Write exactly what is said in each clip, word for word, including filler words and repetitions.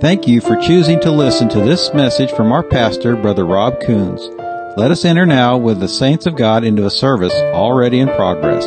Thank you for choosing to listen to this message from our pastor, Brother Rob Coons. Let us enter now with the saints of God into a service already in progress.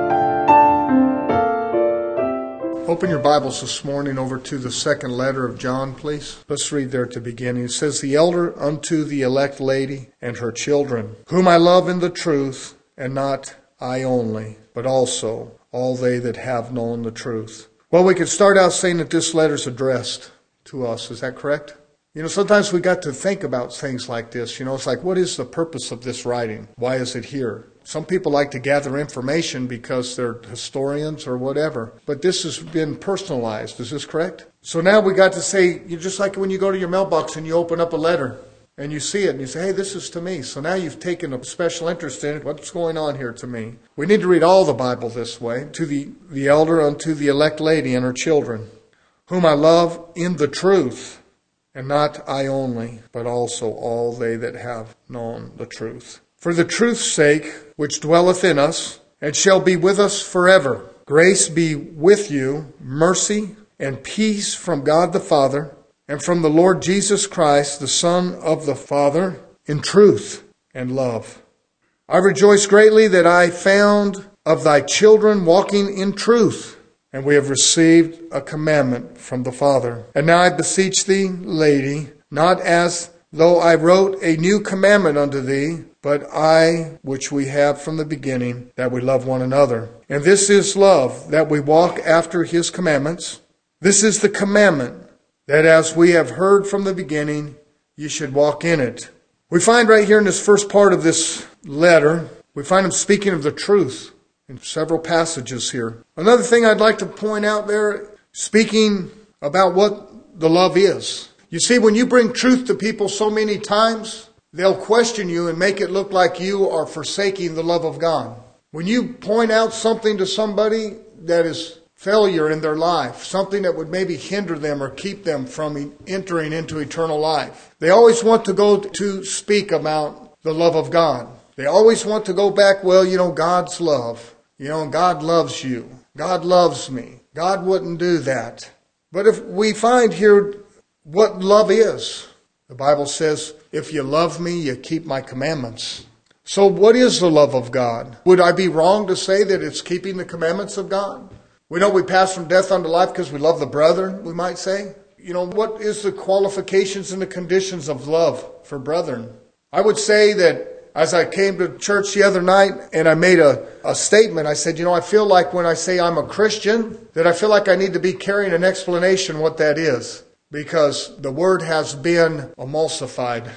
Open your Bibles this morning over to the second letter of John, please. Let's read there at the beginning. It says, "The elder unto the elect lady and her children, whom I love in the truth, and not I only, but also all they that have known the truth." Well, we could start out saying that this letter is addressed to us. Is that correct? You know, sometimes we got to think about things like this. You know, it's like, what is the purpose of this writing? Why is it here? Some people like to gather information because they're historians or whatever. But this has been personalized. Is this correct? So now we got to say, you just like when you go to your mailbox and you open up a letter and you see it and you say, hey, this is to me. So now you've taken a special interest in it. What's going on here to me? We need to read all the Bible this way. To the, the elder unto the elect lady and her children, whom I love in the truth, and not I only, but also all they that have known the truth. For the truth's sake, which dwelleth in us, and shall be with us forever. Grace be with you, mercy and peace from God the Father, and from the Lord Jesus Christ, the Son of the Father, in truth and love. I rejoice greatly that I found of thy children walking in truth, and we have received a commandment from the Father. And now I beseech thee, lady, not as though I wrote a new commandment unto thee, but I, which we have from the beginning, that we love one another. And this is love, that we walk after his commandments. This is the commandment, that as we have heard from the beginning, ye should walk in it. We find right here in this first part of this letter, we find him speaking of the truth in several passages here. Another thing I'd like to point out there, speaking about what the love is. You see, when you bring truth to people so many times, they'll question you and make it look like you are forsaking the love of God. When you point out something to somebody that is failure in their life, something that would maybe hinder them or keep them from entering into eternal life, they always want to go to speak about the love of God. They always want to go back, well, you know, God's love. You know, God loves you. God loves me. God wouldn't do that. But if we find here what love is, the Bible says, if you love me, you keep my commandments. So what is the love of God? Would I be wrong to say that it's keeping the commandments of God? We know we pass from death unto life because we love the brethren, we might say. You know, what is the qualifications and the conditions of love for brethren? I would say that as I came to church the other night and I made a, a statement, I said, you know, I feel like when I say I'm a Christian, that I feel like I need to be carrying an explanation what that is. Because the word has been emulsified.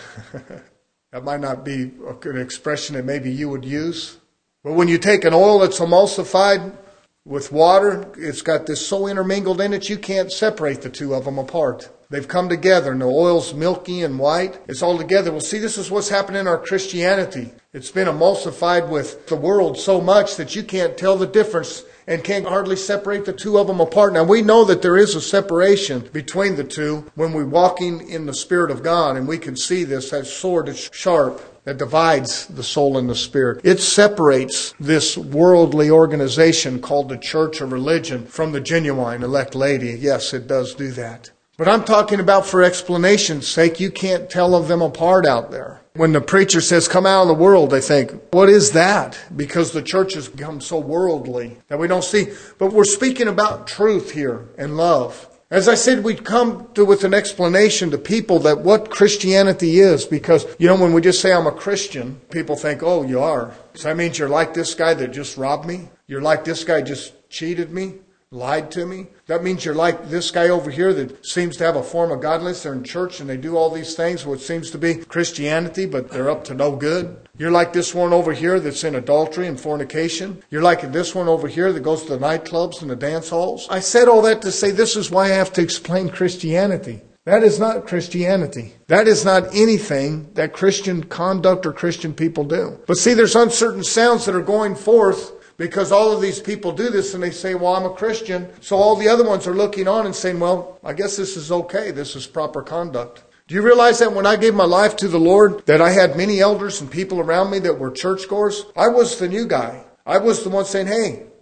That might not be an expression that maybe you would use. But when you take an oil that's emulsified with water, it's got this so intermingled in it, you can't separate the two of them apart. They've come together and the oil's milky and white. It's all together. Well, see, this is what's happening in our Christianity. It's been emulsified with the world so much that you can't tell the difference and can't hardly separate the two of them apart. Now, we know that there is a separation between the two when we're walking in the Spirit of God, and we can see this, that sword is sharp that divides the soul and the spirit. It separates this worldly organization called the church or religion from the genuine elect lady. Yes, it does do that. But I'm talking about for explanation's sake, you can't tell them apart out there. When the preacher says, come out of the world, they think, what is that? Because the church has become so worldly that we don't see. But we're speaking about truth here and love. As I said, we come to with an explanation to people that what Christianity is. Because, you know, when we just say I'm a Christian, people think, oh, you are. So that means you're like this guy that just robbed me? You're like this guy just cheated me? Lied to me? That means you're like this guy over here that seems to have a form of godliness. They're in church and they do all these things, what seems to be Christianity, but they're up to no good. You're like this one over here that's in adultery and fornication. You're like this one over here that goes to the nightclubs and the dance halls. I said all that to say this is why I have to explain Christianity. That is not Christianity. That is not anything that Christian conduct or Christian people do. But see, there's uncertain sounds that are going forth because all of these people do this and they say, well, I'm a Christian. So all the other ones are looking on and saying, well, I guess this is okay. This is proper conduct. Do you realize that when I gave my life to the Lord, that I had many elders and people around me that were churchgoers? I was the new guy. I was the one saying, hey,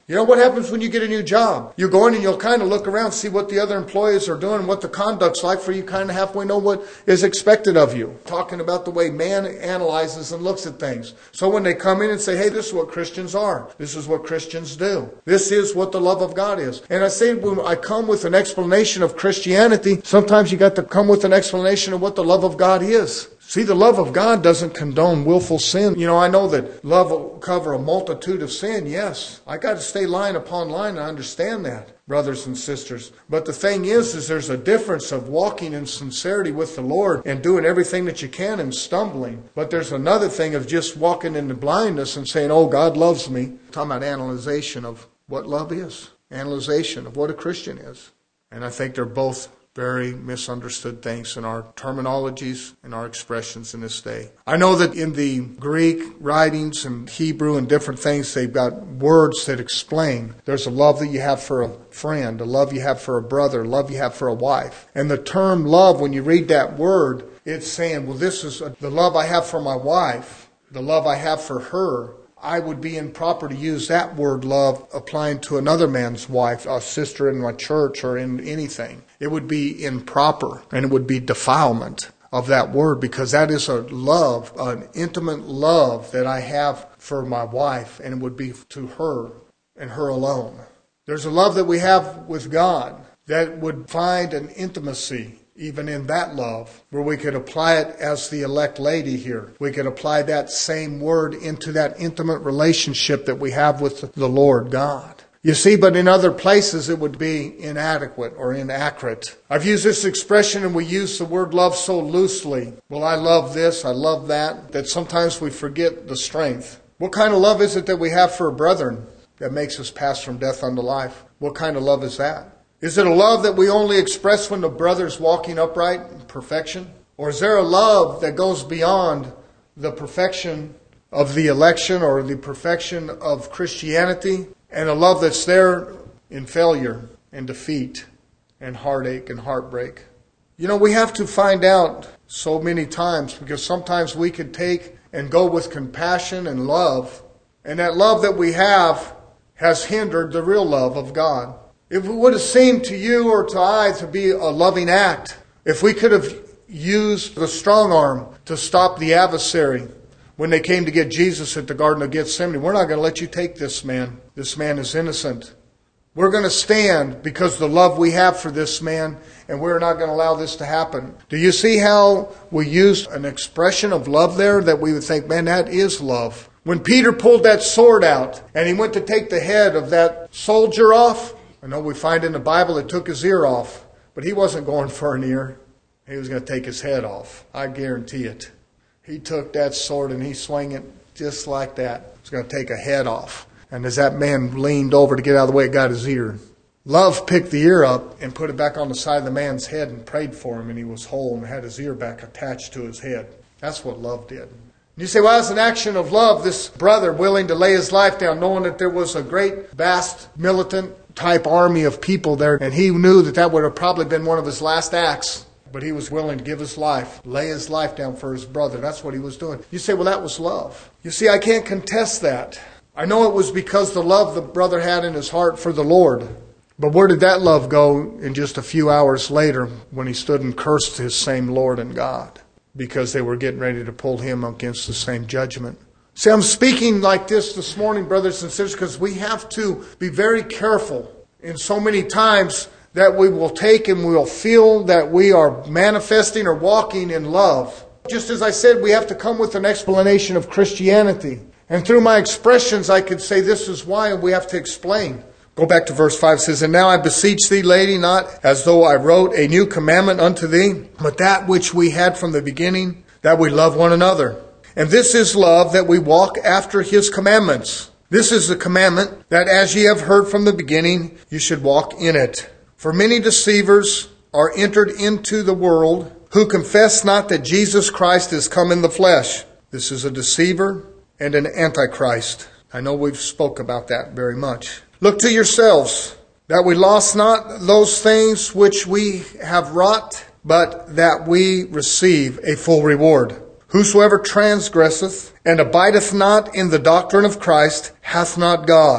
You know what happens when you get a new job? You go in and you'll kind of look around, see what the other employees are doing, what the conduct's like, for you kind of halfway know what is expected of you. Talking about the way man analyzes and looks at things. So when they come in and say, hey, this is what Christians are. This is what Christians do. This is what the love of God is. And I say when I come with an explanation of Christianity, sometimes you got to come with an explanation of what the love of God is. See, the love of God doesn't condone willful sin. You know, I know that love will cover a multitude of sin. Yes, I got to stay line upon line. I understand that, brothers and sisters. But the thing is, is there's a difference of walking in sincerity with the Lord and doing everything that you can and stumbling. But there's another thing of just walking in the blindness and saying, oh, God loves me. I'm talking about analyzation of what love is. Analyzation of what a Christian is. And I think they're both very misunderstood things in our terminologies and our expressions in this day. I know that in the Greek writings and Hebrew and different things, they've got words that explain. There's a love that you have for a friend, a love you have for a brother, a love you have for a wife. And the term love, when you read that word, it's saying, well, this is the love I have for my wife, the love I have for her. I would be improper to use that word love applying to another man's wife, a sister in my church or in anything. It would be improper and it would be defilement of that word, because that is a love, an intimate love that I have for my wife, and it would be to her and her alone. There's a love that we have with God that would find an intimacy even in that love, where we could apply it as the elect lady here. We could apply that same word into that intimate relationship that we have with the Lord God. You see, but in other places it would be inadequate or inaccurate. I've used this expression, and we use the word love so loosely. Well, I love this, I love that, that sometimes we forget the strength. What kind of love is it that we have for a brethren that makes us pass from death unto life? What kind of love is that? Is it a love that we only express when the brother's walking upright in perfection? Or is there a love that goes beyond the perfection of the election or the perfection of Christianity, and a love that's there in failure and defeat and heartache and heartbreak? You know, we have to find out so many times, because sometimes we could take and go with compassion and love, and that love that we have has hindered the real love of God. If it would have seemed to you or to I to be a loving act, if we could have used the strong arm to stop the adversary when they came to get Jesus at the Garden of Gethsemane, we're not going to let you take this man. This man is innocent. We're going to stand because of the love we have for this man, and we're not going to allow this to happen. Do you see how we used an expression of love there that we would think, man, that is love? When Peter pulled that sword out and he went to take the head of that soldier off, I know we find in the Bible it took his ear off, but he wasn't going for an ear. He was going to take his head off. I guarantee it. He took that sword and he swung it just like that. He was going to take a head off. And as that man leaned over to get out of the way, it got his ear. Love picked the ear up and put it back on the side of the man's head and prayed for him, and he was whole and had his ear back attached to his head. That's what love did. And you say, well, as an action of love, this brother willing to lay his life down, knowing that there was a great, vast, militant type army of people there, and he knew that that would have probably been one of his last acts, but he was willing to give his life, lay his life down for his brother. That's what he was doing. You say, well, that was love. You see, I can't contest that. I know it was because the love the brother had in his heart for the Lord. But where did that love go in just a few hours later when he stood and cursed his same Lord and God because they were getting ready to pull him against the same judgment? See, I'm speaking like this this morning, brothers and sisters, because we have to be very careful in so many times that we will take and we will feel that we are manifesting or walking in love. Just as I said, we have to come with an explanation of Christianity. And through my expressions, I could say this is why, and we have to explain. Go back to verse five. It says, and now I beseech thee, lady, not as though I wrote a new commandment unto thee, but that which we had from the beginning, that we love one another. And this is love, that we walk after his commandments. This is the commandment, that as ye have heard from the beginning, you should walk in it. For many deceivers are entered into the world, who confess not that Jesus Christ is come in the flesh. This is a deceiver and an antichrist. I know we've spoke about that very much. Look to yourselves, that we lost not those things which we have wrought, but that we receive a full reward. Whosoever transgresseth and abideth not in the doctrine of Christ hath not God.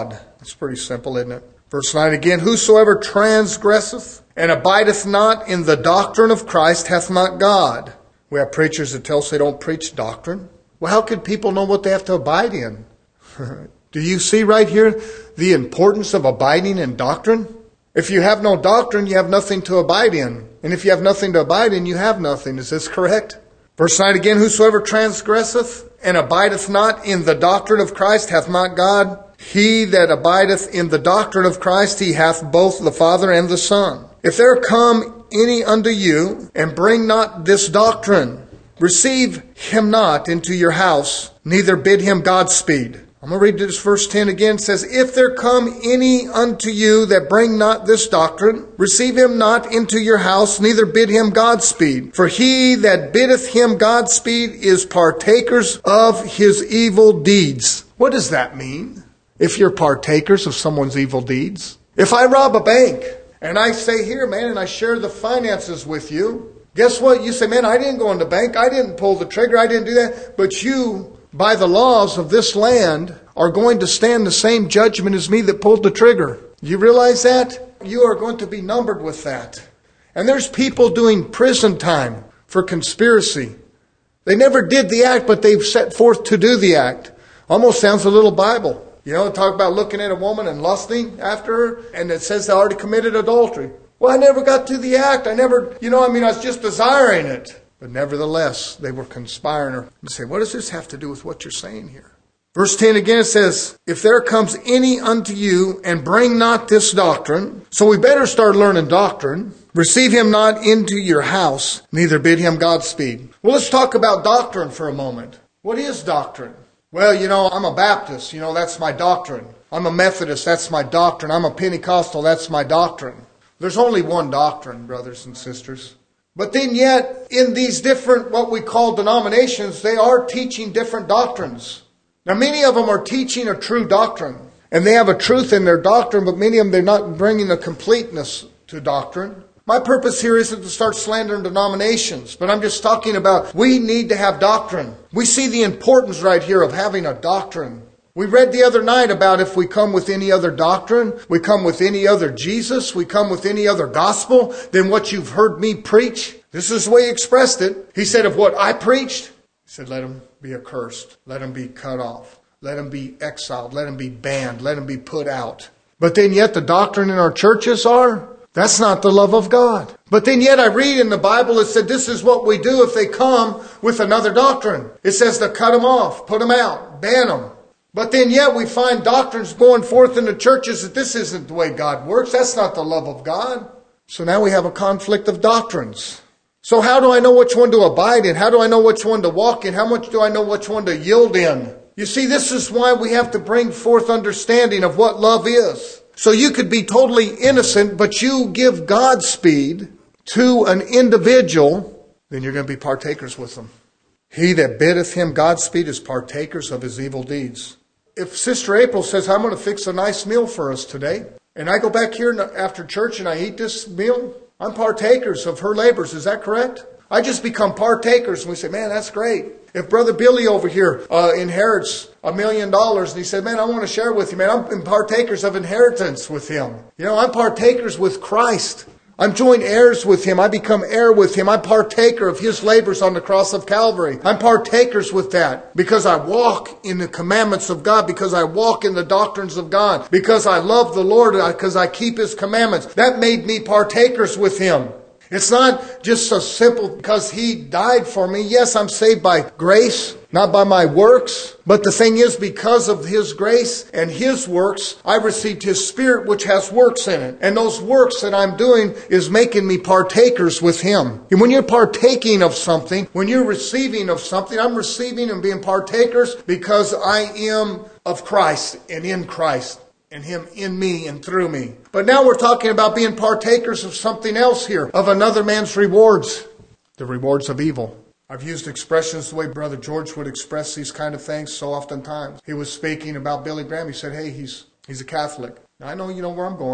It's pretty simple, isn't it? Verse nine again, whosoever transgresseth and abideth not in the doctrine of Christ hath not God. We have preachers that tell us they don't preach doctrine. Well, how could people know what they have to abide in? Do you see right here the importance of abiding in doctrine? If you have no doctrine, you have nothing to abide in. And if you have nothing to abide in, you have nothing. Is this correct? Verse nine again, whosoever transgresseth and abideth not in the doctrine of Christ hath not God. He that abideth in the doctrine of Christ, he hath both the Father and the Son. If there come any unto you, and bring not this doctrine, receive him not into your house, neither bid him Godspeed. I'm going to read this verse ten again. It says, if there come any unto you that bring not this doctrine, receive him not into your house, neither bid him Godspeed. For he that biddeth him Godspeed is partakers of his evil deeds. What does that mean? If you're partakers of someone's evil deeds? If I rob a bank, and I say, here, man, and I share the finances with you, guess what? You say, man, I didn't go in the bank. I didn't pull the trigger. I didn't do that. But you, by the laws of this land, are going to stand the same judgment as me that pulled the trigger. You realize that? You are going to be numbered with that. And there's people doing prison time for conspiracy. They never did the act, but they've set forth to do the act. Almost sounds a little Bible. You know, talk about looking at a woman and lusting after her, and it says they already committed adultery. Well, I never got to the act. I never, you know, I mean, I was just desiring it. But nevertheless, they were conspiring. And say, what does this have to do with what you're saying here? Verse ten again, it says, if there comes any unto you and bring not this doctrine, so we better start learning doctrine, receive him not into your house, neither bid him Godspeed. Well, let's talk about doctrine for a moment. What is doctrine? Well, you know, I'm a Baptist. You know, that's my doctrine. I'm a Methodist. That's my doctrine. I'm a Pentecostal. That's my doctrine. There's only one doctrine, brothers and sisters. But then yet, in these different, what we call denominations, they are teaching different doctrines. Now, many of them are teaching a true doctrine. And they have a truth in their doctrine, but many of them, they're not bringing a completeness to doctrine. My purpose here isn't to start slandering denominations, but I'm just talking about we need to have doctrine. We see the importance right here of having a doctrine. We read the other night about if we come with any other doctrine, we come with any other Jesus, we come with any other gospel than what you've heard me preach. This is the way he expressed it. He said, of what I preached, he said, let him be accursed. Let him be cut off. Let him be exiled. Let him be banned. Let him be put out. But then yet the doctrine in our churches are, that's not the love of God. But then yet I read in the Bible, it said this is what we do if they come with another doctrine. It says to cut them off, put them out, ban them. But then yet we find doctrines going forth in the churches that this isn't the way God works. That's not the love of God. So now we have a conflict of doctrines. So how do I know which one to abide in? How do I know which one to walk in? How much do I know which one to yield in? You see, this is why we have to bring forth understanding of what love is. So you could be totally innocent, but you give Godspeed to an individual, then you're going to be partakers with them. He that biddeth him Godspeed is partakers of his evil deeds. If Sister April says, I'm going to fix a nice meal for us today, and I go back here after church and I eat this meal, I'm partakers of her labors. Is that correct? I just become partakers and we say, man, that's great. If Brother Billy over here uh, inherits a million dollars and he said, man, I want to share with you, man, I'm partakers of inheritance with him. You know, I'm partakers with Christ. I'm joint heirs with him. I become heir with him. I'm partaker of his labors on the cross of Calvary. I'm partakers with that because I walk in the commandments of God, because I walk in the doctrines of God, because I love the Lord, because I keep his commandments. That made me partakers with him. It's not just so simple because he died for me. Yes, I'm saved by grace, not by my works. But the thing is, because of his grace and his works, I received his Spirit, which has works in it. And those works that I'm doing is making me partakers with him. And when you're partaking of something, when you're receiving of something, I'm receiving and being partakers because I am of Christ and in Christ. And him in me and through me. But now we're talking about being partakers of something else here, of another man's rewards, the rewards of evil. I've used expressions the way Brother George would express these kind of things so oftentimes. He was speaking about Billy Graham. He said, hey, he's he's a Catholic. Now, I know you know where I'm going.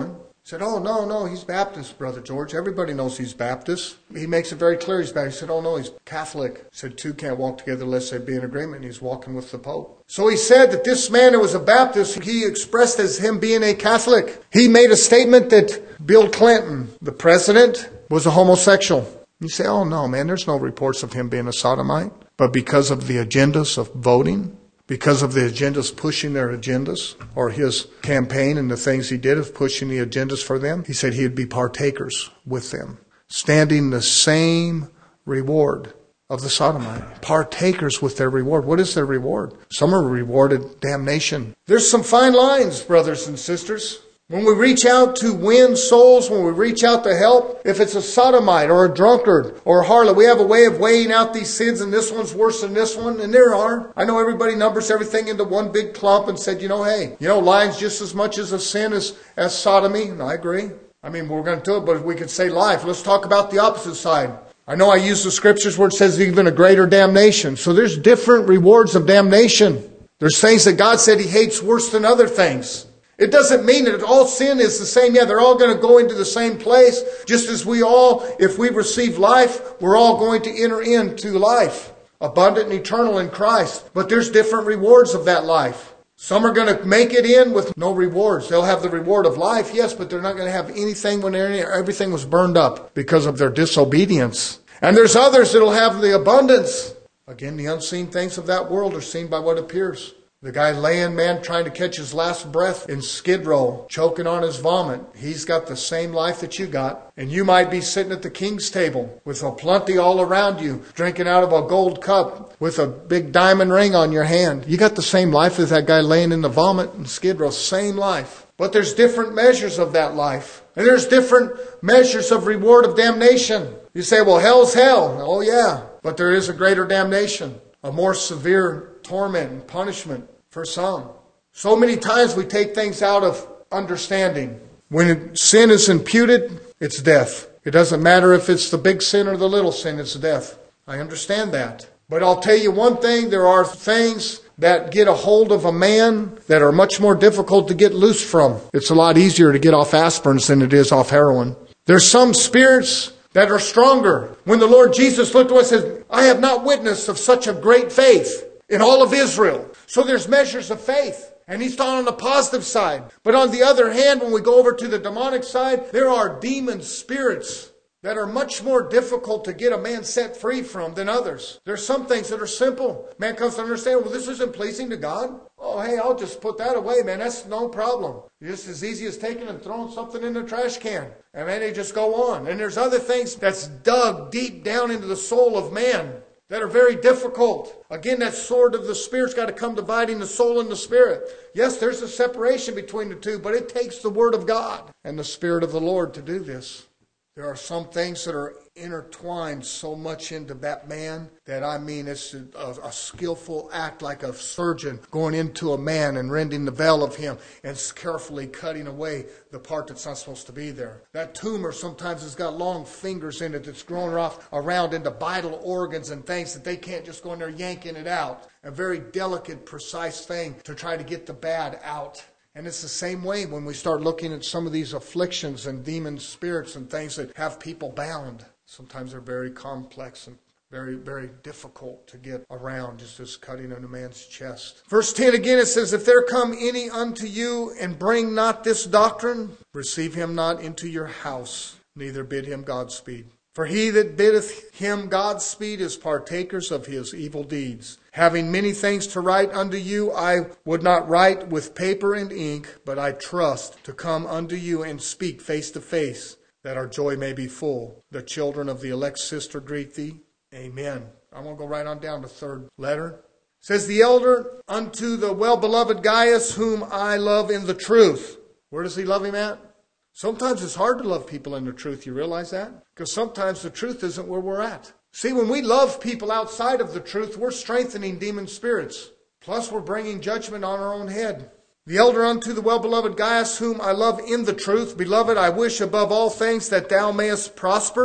Said, oh, no, no, he's Baptist, Brother George. Everybody knows he's Baptist. He makes it very clear he's Baptist. He said, oh, no, he's Catholic. He said, two can't walk together unless they be in agreement. He's walking with the Pope. So he said that this man who was a Baptist, he expressed as him being a Catholic. He made a statement that Bill Clinton, the president, was a homosexual. You say, oh, no, man, there's no reports of him being a sodomite. But because of the agendas of voting, because of the agendas pushing their agendas, or his campaign and the things he did of pushing the agendas for them, he said he'd be partakers with them, standing the same reward of the sodomite. Partakers with their reward. What is their reward? Some are rewarded damnation. There's some fine lines, brothers and sisters. When we reach out to win souls, when we reach out to help, if it's a sodomite or a drunkard or a harlot, we have a way of weighing out these sins, and this one's worse than this one, and there are. I know everybody numbers everything into one big clump and said, you know, hey, you know, lying's just as much as a sin as, as sodomy. And I agree. I mean, we're going to do it, but we could say life. Let's talk about the opposite side. I know I use the scriptures where it says even a greater damnation. So there's different rewards of damnation. There's things that God said he hates worse than other things. It doesn't mean that all sin is the same. Yeah, they're all going to go into the same place. Just as we all, if we receive life, we're all going to enter into life. Abundant and eternal in Christ. But there's different rewards of that life. Some are going to make it in with no rewards. They'll have the reward of life, yes, but they're not going to have anything when they're in here. Everything was burned up because of their disobedience. And there's others that'll have the abundance. Again, the unseen things of that world are seen by what appears. The guy laying, man, trying to catch his last breath in Skid Row, choking on his vomit. He's got the same life that you got. And you might be sitting at the king's table with a plenty all around you, drinking out of a gold cup with a big diamond ring on your hand. You got the same life as that guy laying in the vomit in Skid Row. Same life. But there's different measures of that life. And there's different measures of reward of damnation. You say, well, hell's hell. Oh, yeah. But there is a greater damnation, a more severe torment and punishment. For some. So many times we take things out of understanding. When sin is imputed, it's death. It doesn't matter if it's the big sin or the little sin, it's death. I understand that. But I'll tell you one thing, there are things that get a hold of a man that are much more difficult to get loose from. It's a lot easier to get off aspirins than it is off heroin. There's some spirits that are stronger. When the Lord Jesus looked at us and said, I have not witnessed of such a great faith in all of Israel. So there's measures of faith. And he's talking on the positive side. But on the other hand, when we go over to the demonic side, there are demon spirits that are much more difficult to get a man set free from than others. There's some things that are simple. Man comes to understand, well, this isn't pleasing to God. Oh, hey, I'll just put that away, man. That's no problem. Just as easy as taking and throwing something in the trash can. And then they just go on. And there's other things that's dug deep down into the soul of man that are very difficult. Again, that sword of the Spirit's got to come dividing the soul and the Spirit. Yes, there's a separation between the two, but it takes the Word of God and the Spirit of the Lord to do this. There are some things that are intertwined so much into that man that, I mean, it's a, a skillful act like a surgeon going into a man and rending the veil of him and carefully cutting away the part that's not supposed to be there. That tumor sometimes has got long fingers in it that's growing off around into vital organs and things that they can't just go in there yanking it out. A very delicate, precise thing to try to get the bad out. And it's the same way when we start looking at some of these afflictions and demon spirits and things that have people bound. Sometimes they're very complex and very, very difficult to get around, just as cutting in a man's chest. Verse ten again, it says, if there come any unto you and bring not this doctrine, receive him not into your house, neither bid him Godspeed. For he that biddeth him Godspeed is partakers of his evil deeds. Having many things to write unto you, I would not write with paper and ink, but I trust to come unto you and speak face to face, that our joy may be full. The children of the elect sister greet thee. Amen. I'm going to go right on down to the third letter. It says, the elder unto the well-beloved Gaius, whom I love in the truth. Where does he love him at? Sometimes it's hard to love people in the truth. You realize that? Because sometimes the truth isn't where we're at. See, when we love people outside of the truth, we're strengthening demon spirits. Plus, we're bringing judgment on our own head. The elder unto the well-beloved Gaius, whom I love in the truth. Beloved, I wish above all things that thou mayest prosper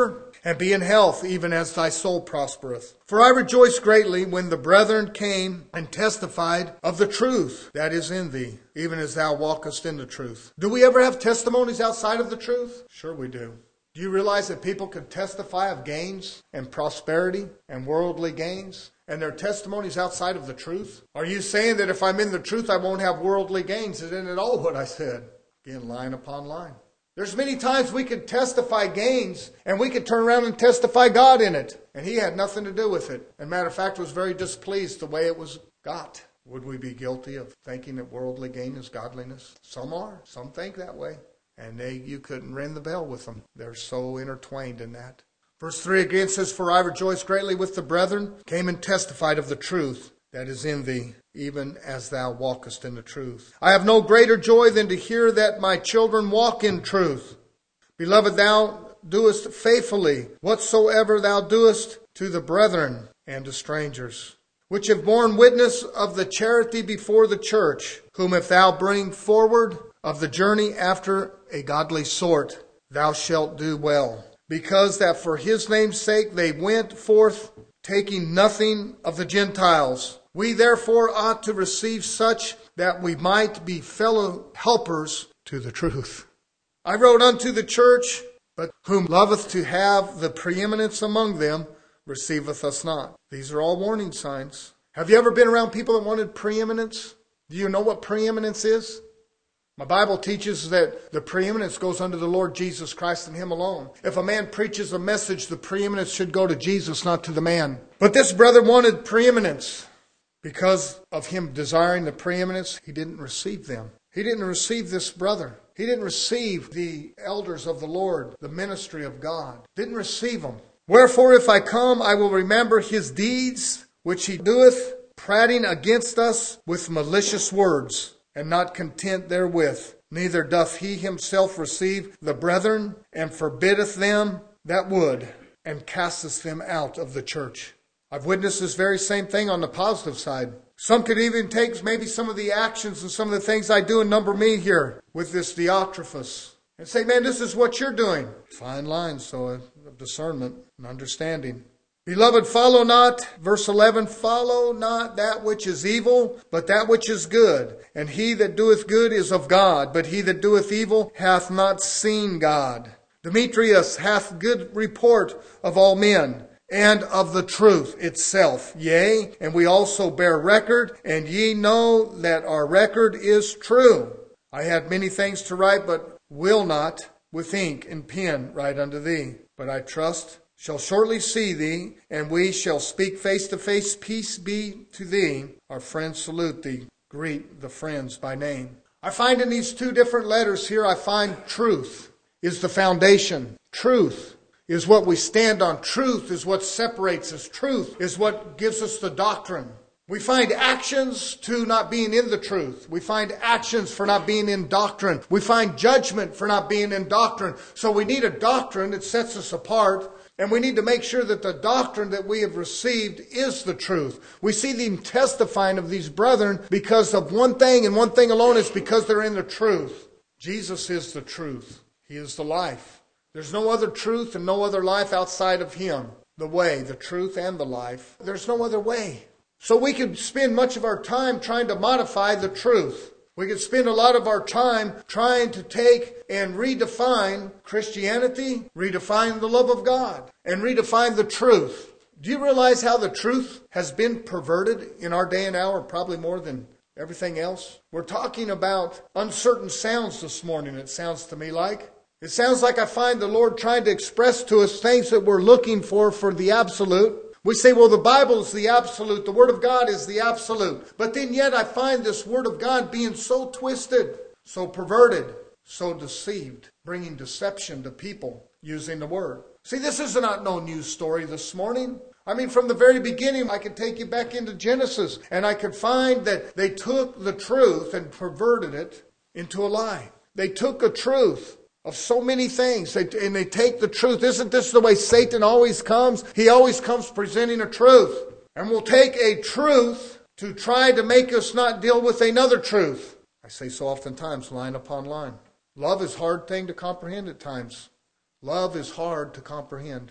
and be in health, even as thy soul prospereth. For I rejoiced greatly when the brethren came and testified of the truth that is in thee, even as thou walkest in the truth. Do we ever have testimonies outside of the truth? Sure we do. Do you realize that people can testify of gains and prosperity and worldly gains, and their testimonies outside of the truth? Are you saying that if I'm in the truth, I won't have worldly gains? Isn't it all what I said? Again, line upon line. There's many times we could testify gains, and we could turn around and testify God in it, and He had nothing to do with it. And matter of fact, was very displeased the way it was got. Would we be guilty of thinking that worldly gain is godliness? Some are. Some think that way. And they, you couldn't ring the bell with them. They're so intertwined in that. Verse three again says, For I rejoice greatly with the brethren, came and testified of the truth that is in thee, even as thou walkest in the truth. I have no greater joy than to hear that my children walk in truth. Beloved, thou doest faithfully whatsoever thou doest to the brethren and to strangers, which have borne witness of the charity before the church, whom if thou bring forward of the journey after a godly sort, thou shalt do well. Because that for his name's sake they went forth, taking nothing of the Gentiles. We therefore ought to receive such that we might be fellow helpers to the truth. I wrote unto the church, but whom loveth to have the preeminence among them, receiveth us not. These are all warning signs. Have you ever been around people that wanted preeminence? Do you know what preeminence is? My Bible teaches that the preeminence goes unto the Lord Jesus Christ and Him alone. If a man preaches a message, the preeminence should go to Jesus, not to the man. But this brother wanted preeminence. Because of him desiring the preeminence, he didn't receive them. He didn't receive this brother. He didn't receive the elders of the Lord, the ministry of God. Didn't receive them. Wherefore, if I come, I will remember his deeds, which he doeth, prating against us with malicious words, and not content therewith. Neither doth he himself receive the brethren, and forbiddeth them that would, and casteth them out of the church. I've witnessed this very same thing on the positive side. Some could even take maybe some of the actions and some of the things I do and number me here with this Diotrephes. And say, man, this is what you're doing. Fine lines, so of discernment and understanding. Beloved, follow not, verse eleven, follow not that which is evil, but that which is good. And he that doeth good is of God, but he that doeth evil hath not seen God. Demetrius hath good report of all men, and of the truth itself. Yea, and we also bear record, and ye know that our record is true. I had many things to write, but will not with ink and pen write unto thee. But I trust shall shortly see thee, and we shall speak face to face. Peace be to thee. Our friends salute thee. Greet the friends by name. I find in these two different letters here, I find truth is the foundation. Truth is what we stand on. Truth is what separates us. Truth is what gives us the doctrine. We find actions to not being in the truth. We find actions for not being in doctrine. We find judgment for not being in doctrine. So we need a doctrine that sets us apart. And we need to make sure that the doctrine that we have received is the truth. We see them testifying of these brethren because of one thing and one thing alone. It's because they're in the truth. Jesus is the truth. He is the life. There's no other truth and no other life outside of Him. The way, the truth, and the life. There's no other way. So we could spend much of our time trying to modify the truth. We could spend a lot of our time trying to take and redefine Christianity, redefine the love of God, and redefine the truth. Do you realize how the truth has been perverted in our day and hour, probably more than everything else? We're talking about uncertain sounds this morning, it sounds to me like. It sounds like I find the Lord trying to express to us things that we're looking for for the absolute. We say, well, the Bible is the absolute. The Word of God is the absolute. But then yet I find this Word of God being so twisted, so perverted, so deceived, bringing deception to people using the Word. See, this is not no news story this morning. I mean, from the very beginning, I could take you back into Genesis, and I could find that they took the truth and perverted it into a lie. They took a truth of so many things, they, and they take the truth. Isn't this the way Satan always comes? He always comes presenting a truth. And will take a truth to try to make us not deal with another truth. I say so oftentimes, line upon line. Love is a hard thing to comprehend at times. Love is hard to comprehend.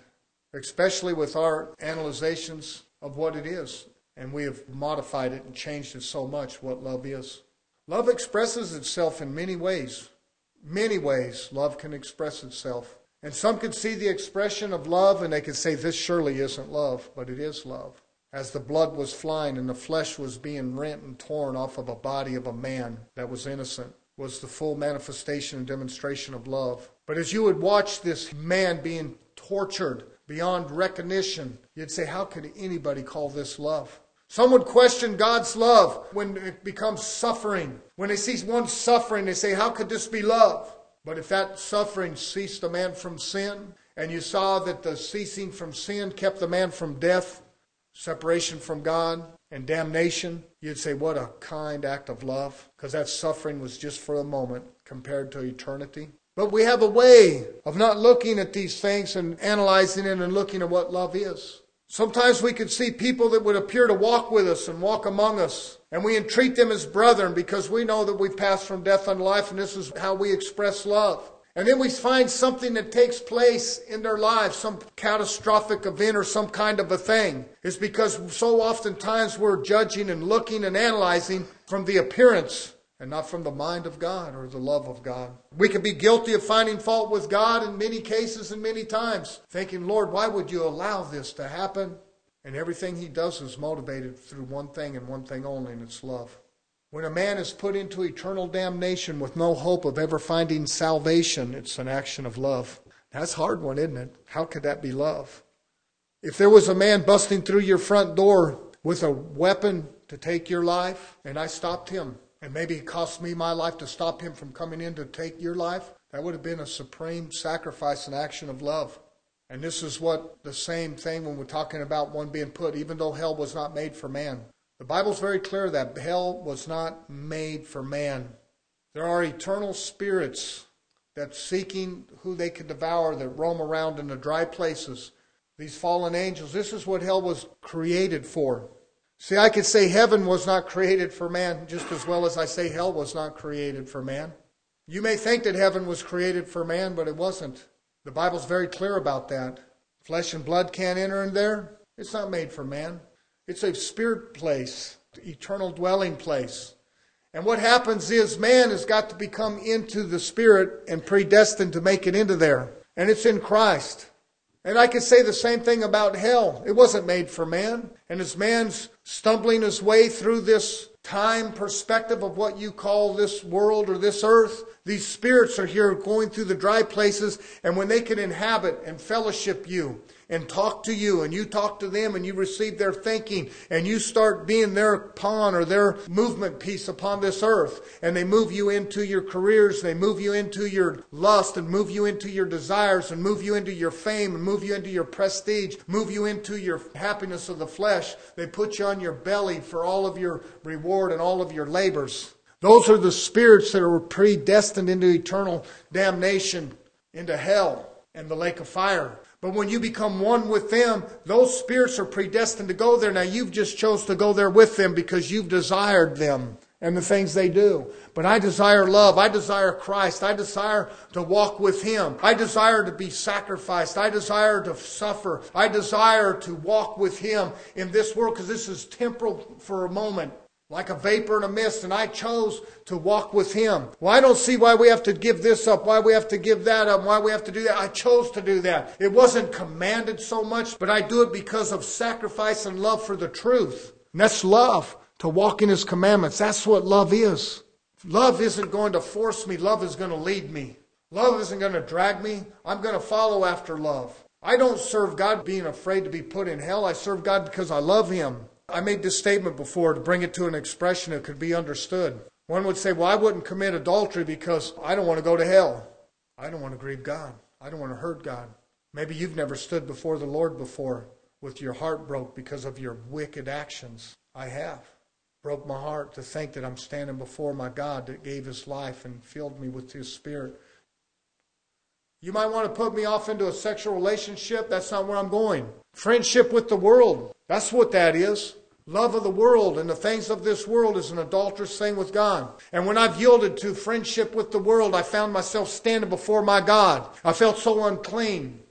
especially with our analyzations of what it is. And we have modified it and changed it so much, what love is. Love expresses itself in many ways. Many ways love can express itself. And some can see the expression of love and they can say, this surely isn't love, but it is love. As the blood was flying and the flesh was being rent and torn off of a body of a man that was innocent, was the full manifestation and demonstration of love. But as you would watch this man being tortured beyond recognition, you'd say, how could anybody call this love? Some would question God's love when it becomes suffering. When they see one suffering, they say, how could this be love? But if that suffering ceased a man from sin, and you saw that the ceasing from sin kept the man from death, separation from God, and damnation, you'd say, what a kind act of love, because that suffering was just for a moment compared to eternity. But we have a way of not looking at these things and analyzing it and looking at what love is. Sometimes we could see people that would appear to walk with us and walk among us, and we entreat them as brethren because we know that we've passed from death unto life, and this is how we express love. And then we find something that takes place in their lives, some catastrophic event or some kind of a thing. It's because so oftentimes we're judging and looking and analyzing from the appearance and not from the mind of God or the love of God. We can be guilty of finding fault with God in many cases and many times, thinking, Lord, why would you allow this to happen? And everything He does is motivated through one thing and one thing only, and it's love. When a man is put into eternal damnation with no hope of ever finding salvation, it's an action of love. That's a hard one, isn't it? How could that be love? If there was a man busting through your front door with a weapon to take your life, and I stopped him, and maybe it cost me my life to stop him from coming in to take your life, that would have been a supreme sacrifice and action of love. And this is what the same thing when we're talking about one being put, even though hell was not made for man. The Bible's very clear that hell was not made for man. There are eternal spirits that seeking who they could devour, that roam around in the dry places. These fallen angels, this is what hell was created for. See, I could say heaven was not created for man just as well as I say hell was not created for man. You may think that heaven was created for man, but it wasn't. The Bible's very clear about that. Flesh and blood can't enter in there. It's not made for man. It's a spirit place, eternal dwelling place. And what happens is man has got to become into the spirit and predestined to make it into there. And it's in Christ. And I could say the same thing about hell. It wasn't made for man. And as man's stumbling his way through this time perspective of what you call this world or this earth, these spirits are here going through the dry places, and when they can inhabit and fellowship you and talk to you and you talk to them and you receive their thinking and you start being their pawn or their movement piece upon this earth, and they move you into your careers, they move you into your lust and move you into your desires and move you into your fame and move you into your prestige, move you into your happiness of the flesh. They put you on your belly for all of your reward and all of your labors. Those are the spirits that are predestined into eternal damnation, into hell and the lake of fire. But when you become one with them, those spirits are predestined to go there. Now you've just chose to go there with them because you've desired them and the things they do. But I desire love. I desire Christ. I desire to walk with Him. I desire to be sacrificed. I desire to suffer. I desire to walk with Him in this world because this is temporal for a moment. Like a vapor and a mist, and I chose to walk with Him. Well, I don't see why we have to give this up, why we have to give that up, why we have to do that. I chose to do that. It wasn't commanded so much, but I do it because of sacrifice and love for the truth. And that's love, to walk in His commandments. That's what love is. Love isn't going to force me. Love is going to lead me. Love isn't going to drag me. I'm going to follow after love. I don't serve God being afraid to be put in hell. I serve God because I love Him. I made this statement before to bring it to an expression that could be understood. One would say, well, I wouldn't commit adultery because I don't want to go to hell. I don't want to grieve God. I don't want to hurt God. Maybe you've never stood before the Lord before with your heart broke because of your wicked actions. I have. Broke my heart to think that I'm standing before my God that gave His life and filled me with His Spirit. You might want to put me off into a sexual relationship. That's not where I'm going. Friendship with the world. That's what that is. Love of the world and the things of this world is an adulterous thing with God. And when I've yielded to friendship with the world, I found myself standing before my God. I felt so unclean.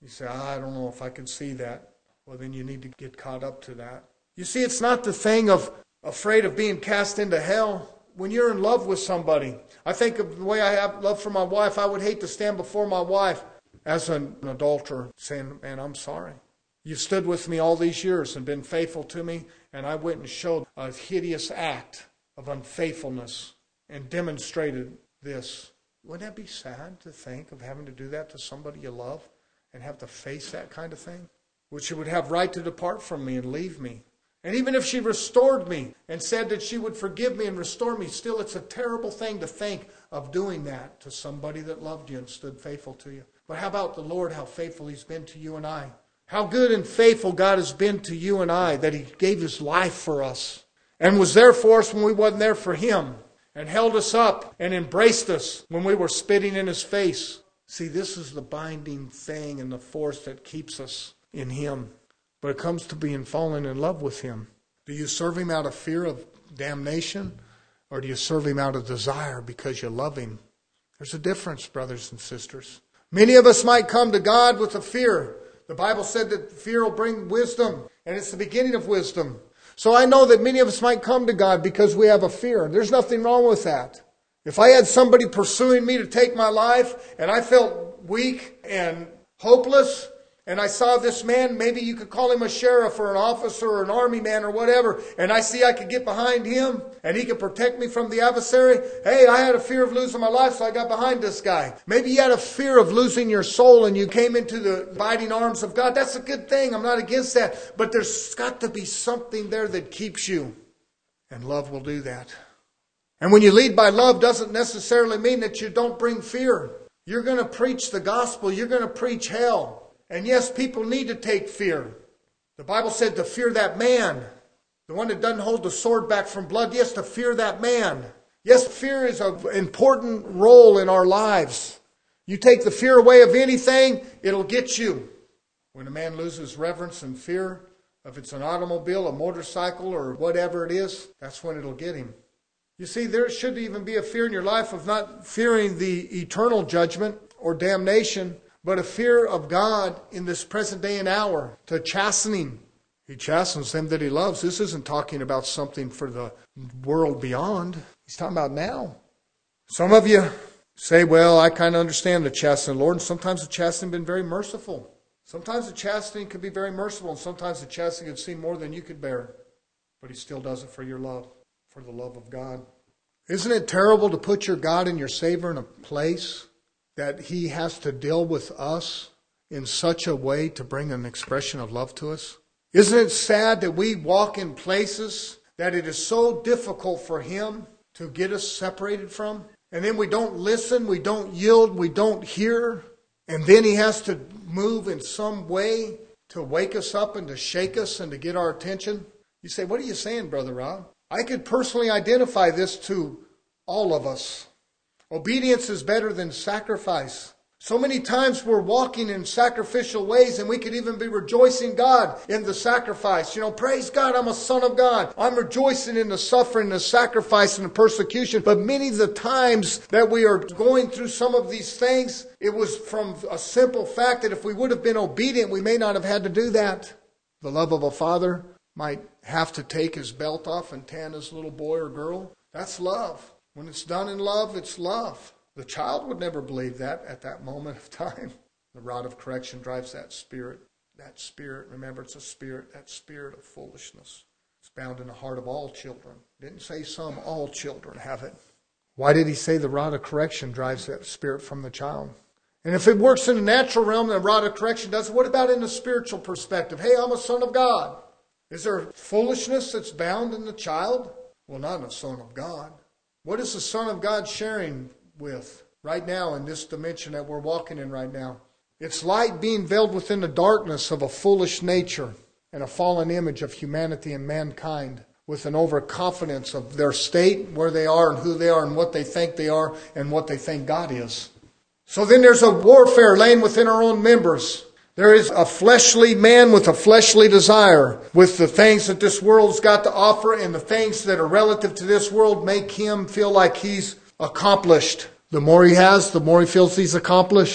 You say, I don't know if I can see that. Well, then you need to get caught up to that. You see, it's not the thing of afraid of being cast into hell. When you're in love with somebody, I think of the way I have love for my wife. I would hate to stand before my wife as an adulterer saying, man, I'm sorry. You've stood with me all these years and been faithful to me, and I went and showed a hideous act of unfaithfulness and demonstrated this. Wouldn't that be sad to think of having to do that to somebody you love and have to face that kind of thing? Which she would have right to depart from me and leave me. And even if she restored me and said that she would forgive me and restore me, still it's a terrible thing to think of doing that to somebody that loved you and stood faithful to you. But how about the Lord, how faithful He's been to you and I? How good and faithful God has been to you and I, that He gave His life for us and was there for us when we wasn't there for Him, and held us up and embraced us when we were spitting in His face. See, this is the binding thing and the force that keeps us in Him. But it comes to being fallen in love with Him. Do you serve Him out of fear of damnation, or do you serve Him out of desire because you love Him? There's a difference, brothers and sisters. Many of us might come to God with a fear. The Bible said that fear will bring wisdom, and it's the beginning of wisdom. So I know that many of us might come to God because we have a fear. There's nothing wrong with that. If I had somebody pursuing me to take my life, and I felt weak and hopeless, and I saw this man, maybe you could call him a sheriff or an officer or an army man or whatever, and I see I could get behind him and he could protect me from the adversary. Hey, I had a fear of losing my life, so I got behind this guy. Maybe you had a fear of losing your soul and you came into the abiding arms of God. That's a good thing. I'm not against that. But there's got to be something there that keeps you. And love will do that. And when you lead by love doesn't necessarily mean that you don't bring fear. You're going to preach the gospel. You're going to preach hell. And yes, people need to take fear. The Bible said to fear that man. The one that doesn't hold the sword back from blood. Yes, to fear that man. Yes, fear is an important role in our lives. You take the fear away of anything, it'll get you. When a man loses reverence and fear, if it's an automobile, a motorcycle, or whatever it is, that's when it'll get him. You see, there should even be a fear in your life of not fearing the eternal judgment or damnation, but a fear of God in this present day and hour, to chastening. He chastens them that He loves. This isn't talking about something for the world beyond. He's talking about now. Some of you say, well, I kind of understand the chastening of the Lord, and sometimes the chastening has been very merciful. Sometimes the chastening could be very merciful, and sometimes the chastening could seem more than you could bear. But He still does it for your love, for the love of God. Isn't it terrible to put your God and your Savior in a place that He has to deal with us in such a way to bring an expression of love to us? Isn't it sad that we walk in places that it is so difficult for Him to get us separated from? And then we don't listen, we don't yield, we don't hear. And then He has to move in some way to wake us up and to shake us and to get our attention. You say, what are you saying, Brother Rob? I could personally identify this to all of us. Obedience is better than sacrifice. So many times we're walking in sacrificial ways, and we could even be rejoicing God in the sacrifice. You know, praise God, I'm a son of God. I'm rejoicing in the suffering, the sacrifice, and the persecution. But many of the times that we are going through some of these things, it was from a simple fact that if we would have been obedient, we may not have had to do that. The love of a father might have to take his belt off and tan his little boy or girl. That's love. When it's done in love, it's love. The child would never believe that at that moment of time. The rod of correction drives that spirit. That spirit, remember, it's a spirit, that spirit of foolishness. It's bound in the heart of all children. Didn't say some, all children have it. Why did He say the rod of correction drives that spirit from the child? And if it works in the natural realm, the rod of correction does, what about in the spiritual perspective? Hey, I'm a son of God. Is there foolishness that's bound in the child? Well, not in a son of God. What is the Son of God sharing with right now in this dimension that we're walking in right now? It's light being veiled within the darkness of a foolish nature and a fallen image of humanity and mankind, with an overconfidence of their state, where they are and who they are and what they think they are and what they think God is. So then there's a warfare laying within our own members. There is a fleshly man with a fleshly desire, with the things that this world's got to offer, and the things that are relative to this world make him feel like he's accomplished. The more he has, the more he feels he's accomplished.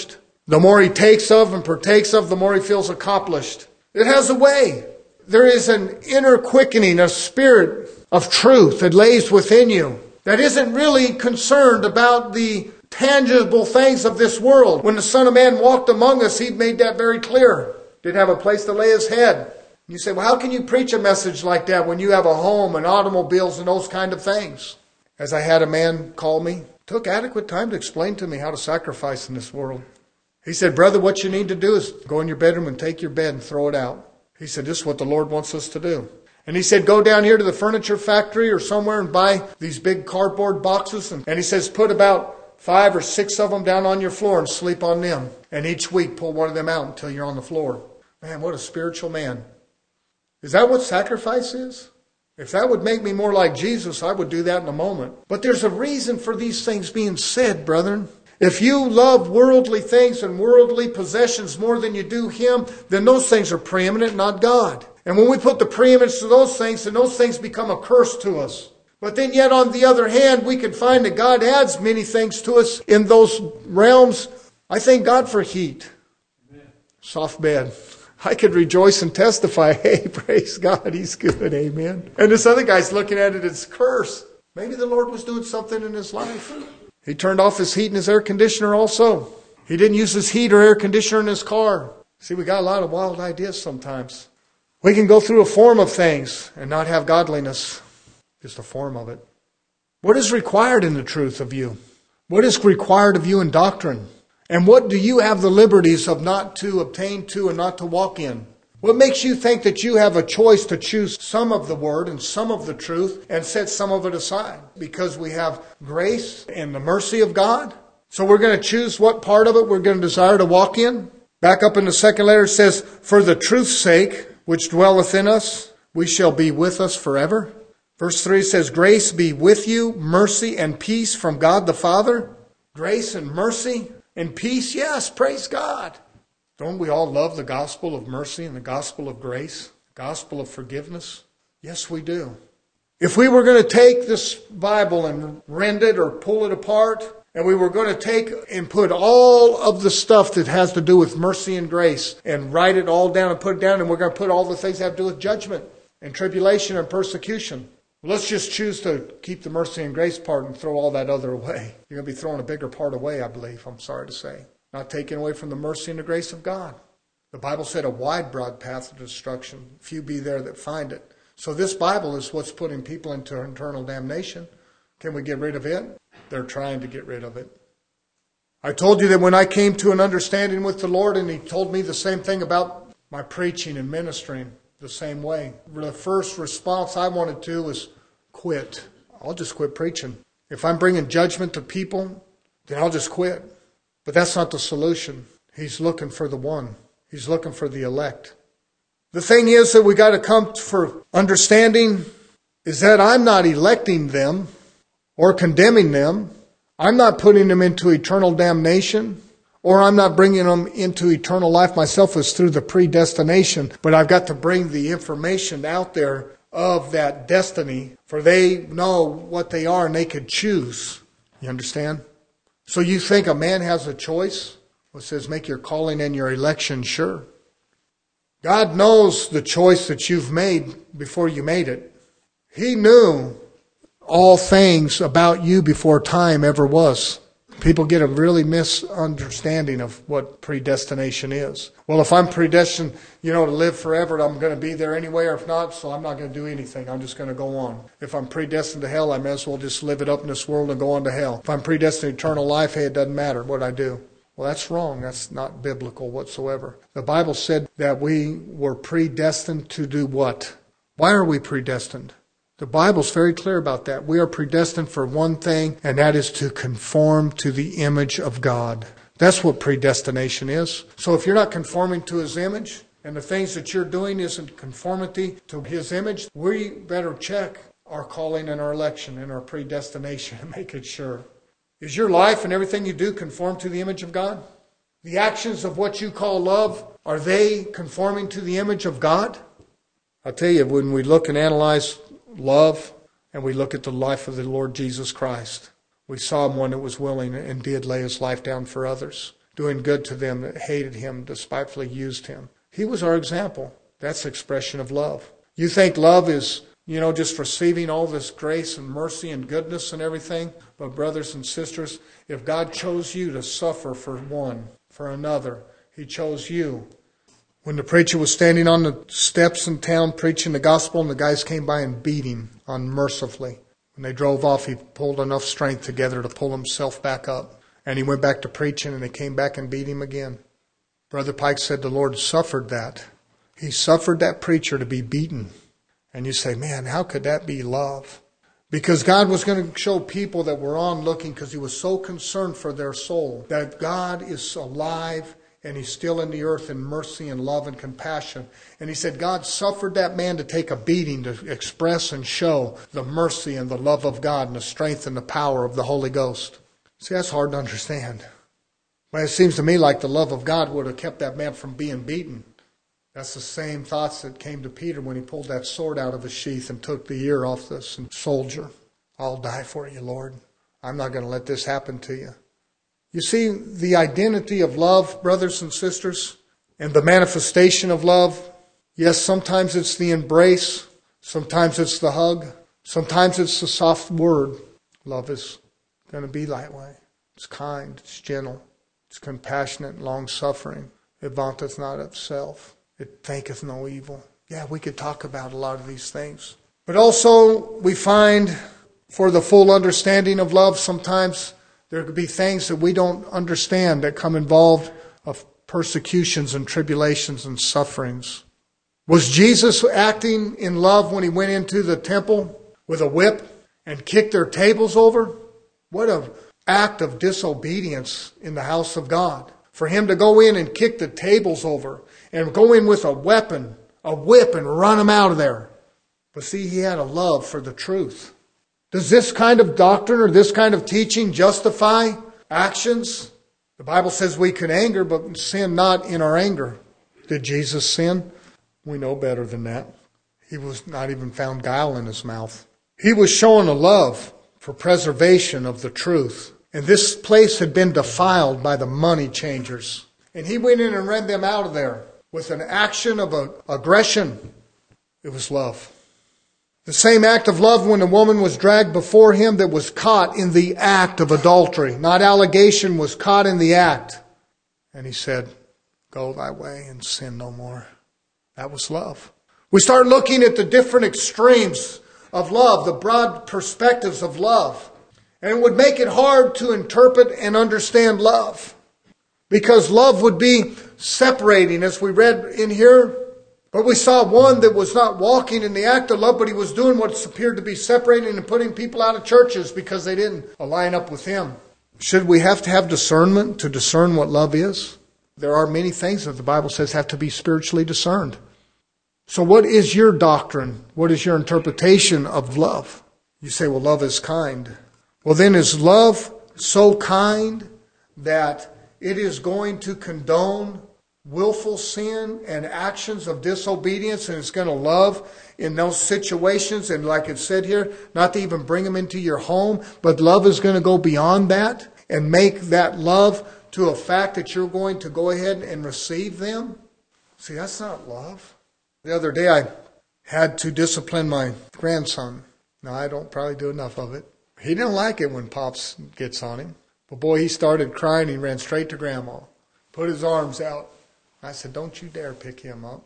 The more he takes of and partakes of, the more he feels accomplished. It has a way. There is an inner quickening, a spirit of truth that lays within you that isn't really concerned about the tangible things of this world. When the Son of Man walked among us, he made that very clear. Didn't have a place to lay his head. You say, well, how can you preach a message like that when you have a home and automobiles and those kind of things? As I had a man call me, took adequate time to explain to me how to sacrifice in this world. He said, brother, what you need to do is go in your bedroom and take your bed and throw it out. He said, this is what the Lord wants us to do. And he said, go down here to the furniture factory or somewhere and buy these big cardboard boxes. And, and he says, put about five or six of them down on your floor and sleep on them. And each week pull one of them out until you're on the floor. Man, what a spiritual man. Is that what sacrifice is? If that would make me more like Jesus, I would do that in a moment. But there's a reason for these things being said, brethren. If you love worldly things and worldly possessions more than you do Him, then those things are preeminent, not God. And when we put the preeminence to those things, then those things become a curse to us. But then yet on the other hand, we can find that God adds many things to us in those realms. I thank God for heat. Amen. Soft bed. I could rejoice and testify, hey, praise God, He's good, amen. And this other guy's looking at it as a curse. Maybe the Lord was doing something in his life. He turned off his heat and his air conditioner also. He didn't use his heat or air conditioner in his car. See, we got a lot of wild ideas sometimes. We can go through a form of things and not have godliness. Just a form of it. What is required in the truth of you? What is required of you in doctrine? And what do you have the liberties of not to obtain to and not to walk in? What makes you think that you have a choice to choose some of the word and some of the truth and set some of it aside? Because we have grace and the mercy of God. So we're going to choose what part of it we're going to desire to walk in. Back up in the second letter it says, for the truth's sake, which dwelleth in us, we shall be with us forever. Verse three says, grace be with you, mercy and peace from God the Father. Grace and mercy and peace, yes, praise God. Don't we all love the gospel of mercy and the gospel of grace, the gospel of forgiveness? Yes, we do. If we were going to take this Bible and rend it or pull it apart, and we were going to take and put all of the stuff that has to do with mercy and grace and write it all down and put it down, and we're going to put all the things that have to do with judgment and tribulation and persecution. Well, let's just choose to keep the mercy and grace part and throw all that other away. You're going to be throwing a bigger part away, I believe, I'm sorry to say. Not taking away from the mercy and the grace of God. The Bible said a wide, broad path of destruction. Few be there that find it. So this Bible is what's putting people into eternal damnation. Can we get rid of it? They're trying to get rid of it. I told you that when I came to an understanding with the Lord and He told me the same thing about my preaching and ministering the same way. The first response I wanted to was quit. I'll just quit preaching. If I'm bringing judgment to people, then I'll just quit. But that's not the solution. He's looking for the one. He's looking for the elect. The thing is that we got to come for understanding is that I'm not electing them or condemning them. I'm not putting them into eternal damnation, or I'm not bringing them into eternal life myself as through the predestination. But I've got to bring the information out there of that destiny, for they know what they are and they could choose. You understand? So you think a man has a choice? Well, it says make your calling and your election sure. God knows the choice that you've made before you made it. He knew all things about you before time ever was. People get a really misunderstanding of what predestination is. Well, if I'm predestined, you know, to live forever, I'm going to be there anyway, or if not, so I'm not going to do anything. I'm just going to go on. If I'm predestined to hell, I may as well just live it up in this world and go on to hell. If I'm predestined to eternal life, hey, it doesn't matter what I do. Well, that's wrong. That's not biblical whatsoever. The Bible said that we were predestined to do what? Why are we predestined? The Bible's very clear about that. We are predestined for one thing, and that is to conform to the image of God. That's what predestination is. So if you're not conforming to His image, and the things that you're doing isn't conformity to His image, we better check our calling and our election and our predestination and make it sure. Is your life and everything you do conform to the image of God? The actions of what you call love, are they conforming to the image of God? I'll tell you, when we look and analyze love, and we look at the life of the Lord Jesus Christ, we saw Him one that was willing and did lay His life down for others. doing good to them that hated him, despitefully used him. He was our example. That's the expression of love. You think love is, you know, just receiving all this grace and mercy and goodness and everything? But brothers and sisters, if God chose you to suffer for one, for another, He chose you. When the preacher was standing on the steps in town preaching the gospel and the guys came by and beat him unmercifully. When they drove off, he pulled enough strength together to pull himself back up. And he went back to preaching and they came back and beat him again. Brother Pike said the Lord suffered that. He suffered that preacher to be beaten. And you say, man, how could that be love? Because God was going to show people that were on looking because He was so concerned for their soul that God is alive and He's still in the earth in mercy and love and compassion. And He said God suffered that man to take a beating to express and show the mercy and the love of God and the strength and the power of the Holy Ghost. See, that's hard to understand. But it seems to me like the love of God would have kept that man from being beaten. That's the same thoughts that came to Peter when he pulled that sword out of his sheath and took the ear off the soldier. I'll die for you, Lord. I'm not going to let this happen to you. You see, the identity of love, brothers and sisters, and the manifestation of love, yes, sometimes it's the embrace, sometimes it's the hug, sometimes it's the soft word. Love is going to be that way. It's kind, it's gentle, it's compassionate, long-suffering. It vaunteth not itself. It thinketh no evil. Yeah, we could talk about a lot of these things. But also, we find for the full understanding of love, sometimes there could be things that we don't understand that come involved of persecutions and tribulations and sufferings. Was Jesus acting in love when He went into the temple with a whip and kicked their tables over? What an act of disobedience in the house of God. For Him to go in and kick the tables over and go in with a weapon, a whip, and run them out of there. But see, He had a love for the truth. Does this kind of doctrine or this kind of teaching justify actions? The Bible says we can anger, but sin not in our anger. Did Jesus sin? We know better than that. He was not even found guile in His mouth. He was showing a love for preservation of the truth. And this place had been defiled by the money changers. And He went in and ran them out of there with an action of a, aggression. It was love. The same act of love when a woman was dragged before Him that was caught in the act of adultery. Not allegation, was caught in the act. And He said, go thy way and sin no more. That was love. We start looking at the different extremes of love, the broad perspectives of love. And it would make it hard to interpret and understand love. Because love would be separating, as we read in here. But we saw one that was not walking in the act of love, but he was doing what appeared to be separating and putting people out of churches because they didn't align up with him. Should we have to have discernment to discern what love is? There are many things that the Bible says have to be spiritually discerned. So what is your doctrine? What is your interpretation of love? You say, well, love is kind. Well, then is love so kind that it is going to condone willful sin and actions of disobedience, and it's going to love in those situations, and like it said here, not to even bring them into your home, but love is going to go beyond that and make that love to a fact that you're going to go ahead and receive them? See, that's not love. The other day I had to discipline my grandson. Now, I don't probably do enough of it. He didn't like it when Pops gets on him. But boy, he started crying. He ran straight to Grandma, put his arms out. I said, don't you dare pick him up.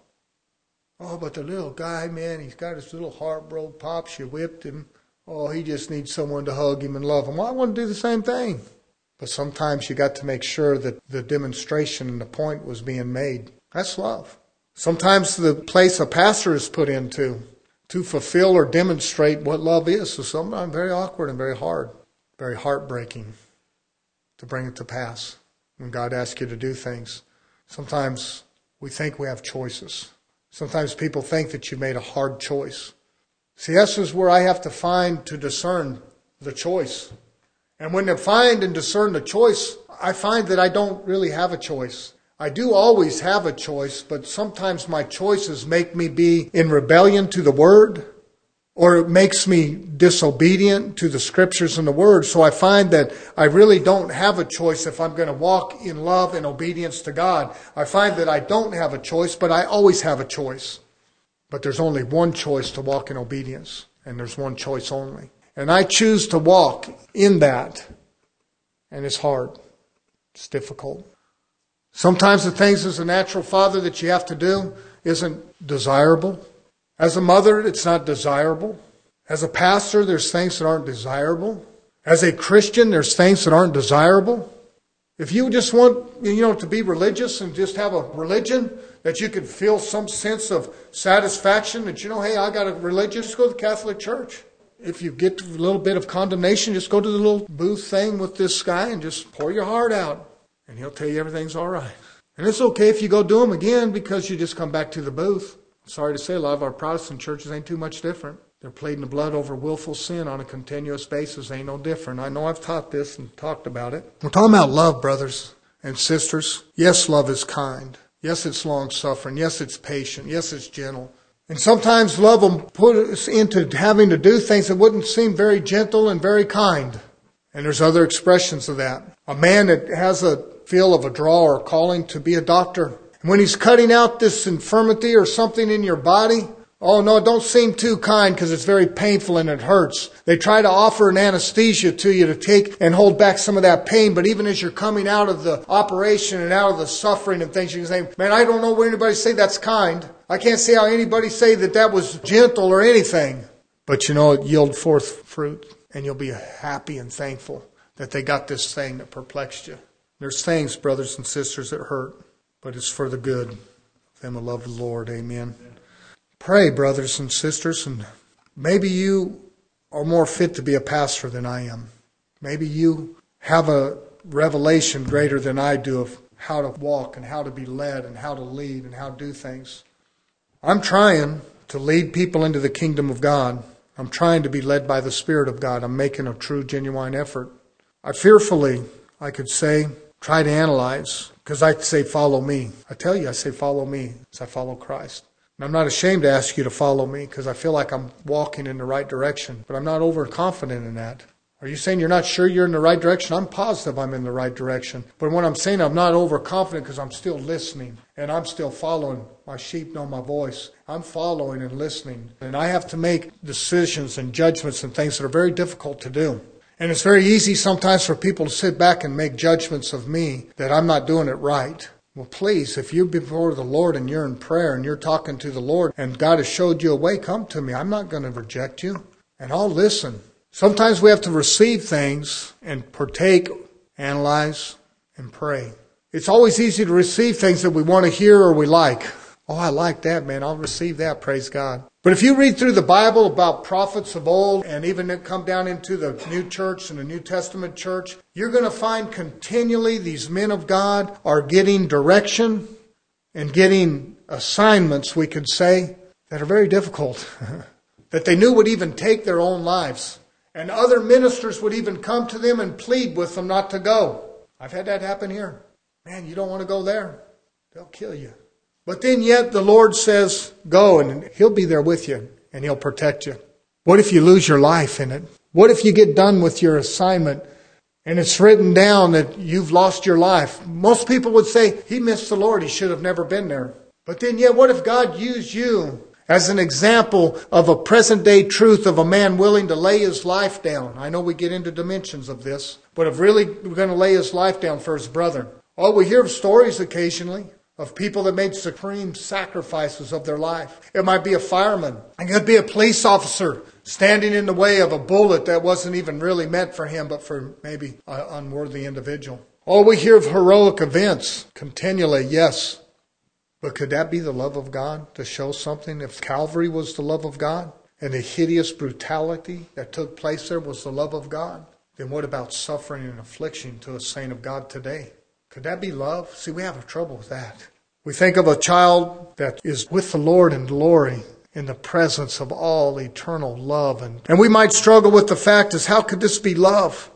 Oh, but the little guy, man, he's got his little heart broke. Pops, you whipped him. Oh, he just needs someone to hug him and love him. Well, I want to do the same thing. But sometimes you got to make sure that the demonstration and the point was being made. That's love. Sometimes the place a pastor is put into to fulfill or demonstrate what love is is sometimes very awkward and very hard, very heartbreaking to bring it to pass when God asks you to do things. Sometimes we think we have choices. Sometimes people think that you made a hard choice. See, this is where I have to find to discern the choice. And when I find and discern the choice, I find that I don't really have a choice. I do always have a choice, but sometimes my choices make me be in rebellion to the Word, or it makes me disobedient to the Scriptures and the Word. So I find that I really don't have a choice if I'm going to walk in love and obedience to God. I find that I don't have a choice, but I always have a choice. But there's only one choice to walk in obedience, and there's one choice only. And I choose to walk in that, and it's hard. It's difficult. Sometimes the things as a natural father that you have to do isn't desirable. As a mother, it's not desirable. As a pastor, there's things that aren't desirable. As a Christian, there's things that aren't desirable. If you just want, you know, to be religious and just have a religion that you can feel some sense of satisfaction that, you know, hey, I got a religion, just go to the Catholic Church. If you get a little bit of condemnation, just go to the little booth thing with this guy and just pour your heart out. And he'll tell you everything's all right. And it's okay if you go do them again because you just come back to the booth. Sorry to say, a lot of our Protestant churches ain't too much different. They're pleading the blood over willful sin on a continuous basis. Ain't no different. I know I've taught this and talked about it. We're talking about love, brothers and sisters. Yes, love is kind. Yes, it's long-suffering. Yes, it's patient. Yes, it's gentle. And sometimes love will put us into having to do things that wouldn't seem very gentle and very kind. And there's other expressions of that. A man that has a feel of a draw or calling to be a doctor, when he's cutting out this infirmity or something in your body, oh no, don't seem too kind because it's very painful and it hurts. They try to offer an anesthesia to you to take and hold back some of that pain. But even as you're coming out of the operation and out of the suffering and things, you can say, man, I don't know where anybody say that's kind. I can't see how anybody say that that was gentle or anything. But you know, it yield forth fruit and you'll be happy and thankful that they got this thing that perplexed you. There's things, brothers and sisters, that hurt. But it's for the good of them who love the Lord. Amen. Pray, brothers and sisters, and maybe you are more fit to be a pastor than I am. Maybe you have a revelation greater than I do of how to walk and how to be led and how to lead and how to do things. I'm trying to lead people into the kingdom of God. I'm trying to be led by the Spirit of God. I'm making a true, genuine effort. I fearfully, I could say, try to analyze. Because I say, follow me. I tell you, I say, follow me as I follow Christ. And I'm not ashamed to ask you to follow me because I feel like I'm walking in the right direction. But I'm not overconfident in that. Are you saying you're not sure you're in the right direction? I'm positive I'm in the right direction. But when I'm saying I'm not overconfident because I'm still listening and I'm still following. My sheep know my voice. I'm following and listening. And I have to make decisions and judgments and things that are very difficult to do. And it's very easy sometimes for people to sit back and make judgments of me that I'm not doing it right. Well, please, if you're before the Lord and you're in prayer and you're talking to the Lord and God has showed you a way, come to me. I'm not going to reject you. And I'll listen. Sometimes we have to receive things and partake, analyze, and pray. It's always easy to receive things that we want to hear or we like. Oh, I like that, man. I'll receive that. Praise God. But if you read through the Bible about prophets of old and even come down into the New Church and the New Testament church, you're going to find continually these men of God are getting direction and getting assignments, we could say, that are very difficult. That they knew would even take their own lives. And other ministers would even come to them and plead with them not to go. I've had that happen here. Man, you don't want to go there. They'll kill you. But then yet the Lord says, go, and He'll be there with you and He'll protect you. What if you lose your life in it? What if you get done with your assignment and it's written down that you've lost your life? Most people would say, he missed the Lord. He should have never been there. But then yet what if God used you as an example of a present day truth of a man willing to lay his life down? I know we get into dimensions of this, but if really we're going to lay his life down for his brother. Oh, we hear of stories occasionally of people that made supreme sacrifices of their life. It might be a fireman. It could be a police officer standing in the way of a bullet that wasn't even really meant for him, but for maybe an unworthy individual. Oh, we hear of heroic events continually, yes. But could that be the love of God to show something? If Calvary was the love of God and the hideous brutality that took place there was the love of God, then what about suffering and affliction to a saint of God today? Could that be love? See, we have trouble with that. We think of a child that is with the Lord in glory in the presence of all eternal love. And, and we might struggle with the fact is, how could this be love?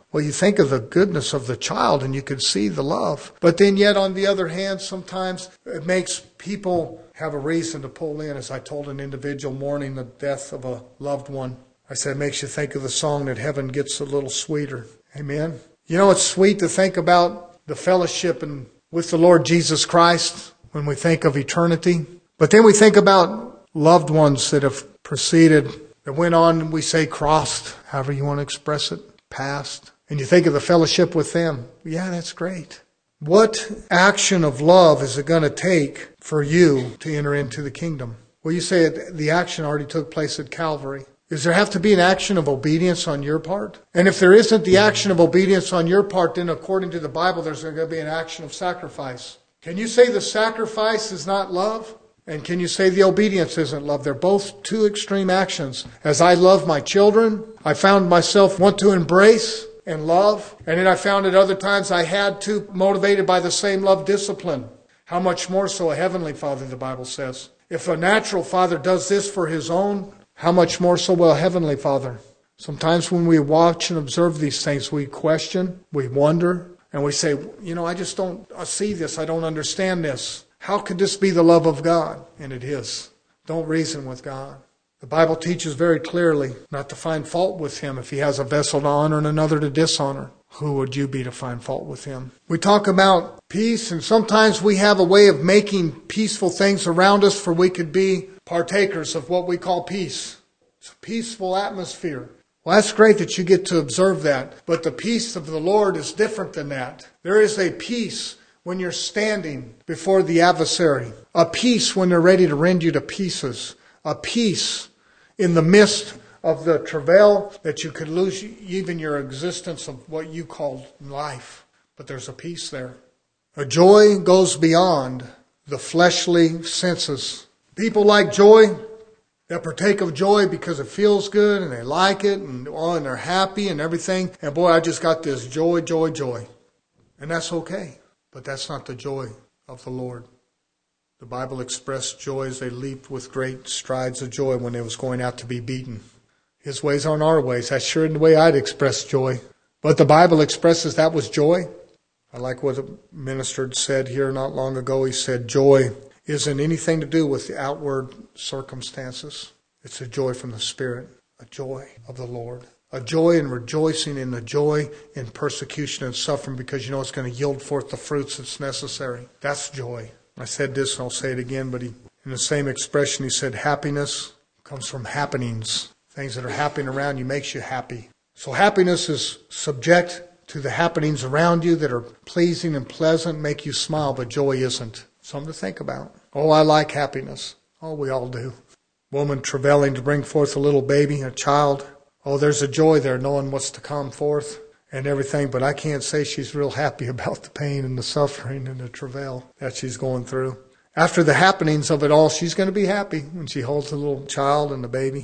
Well, you think of the goodness of the child and you can see the love. But then yet on the other hand, sometimes it makes people have a reason to pull in. As I told an individual mourning the death of a loved one, I said, it makes you think of the song that heaven gets a little sweeter. Amen. You know, it's sweet to think about the fellowship and with the Lord Jesus Christ when we think of eternity. But then we think about loved ones that have proceeded, that went on, we say crossed, however you want to express it, passed. And you think of the fellowship with them. Yeah, that's great. What action of love is it going to take for you to enter into the kingdom? Well, you say the action already took place at Calvary. Does there have to be an action of obedience on your part? And if there isn't the action of obedience on your part, then according to the Bible, there's going to be an action of sacrifice. Can you say the sacrifice is not love? And can you say the obedience isn't love? They're both two extreme actions. As I love my children, I found myself want to embrace and love. And then I found at other times I had to, motivated by the same love discipline. How much more so a heavenly Father, the Bible says. If a natural father does this for his own, how much more so will a heavenly Father? Sometimes when we watch and observe these things, we question, we wonder, and we say, you know, I just don't see this. I don't understand this. How could this be the love of God? And it is. Don't reason with God. The Bible teaches very clearly not to find fault with Him if He has a vessel to honor and another to dishonor. Who would you be to find fault with Him? We talk about peace, and sometimes we have a way of making peaceful things around us for we could be partakers of what we call peace. It's a peaceful atmosphere. Well, that's great that you get to observe that. But the peace of the Lord is different than that. There is a peace when you're standing before the adversary. A peace when they're ready to rend you to pieces. A peace in the midst of the travail that you could lose even your existence of what you call life. But there's a peace there. A joy goes beyond the fleshly senses. People like joy. They partake of joy because it feels good and they like it and, oh, and they're happy and everything. And boy, I just got this joy, joy, joy. And that's okay. But that's not the joy of the Lord. The Bible expressed joy as they leaped with great strides of joy when they was going out to be beaten. His ways aren't our ways. That's sure the way I'd express joy. But the Bible expresses that was joy. I like what a minister said here not long ago. He said, joy isn't anything to do with the outward circumstances. It's a joy from the Spirit, a joy of the Lord. A joy in rejoicing in the joy in persecution and suffering because you know it's going to yield forth the fruits that's necessary. That's joy. I said this and I'll say it again, but he, in the same expression he said happiness comes from happenings. Things that are happening around you makes you happy. So happiness is subject to the happenings around you that are pleasing and pleasant, make you smile, but joy isn't. Something to think about. Oh, I like happiness. Oh, we all do. Woman travailing to bring forth a little baby, a child. Oh, there's a joy there knowing what's to come forth and everything, but I can't say she's real happy about the pain and the suffering and the travail that she's going through. After the happenings of it all, she's going to be happy when she holds the little child and the baby.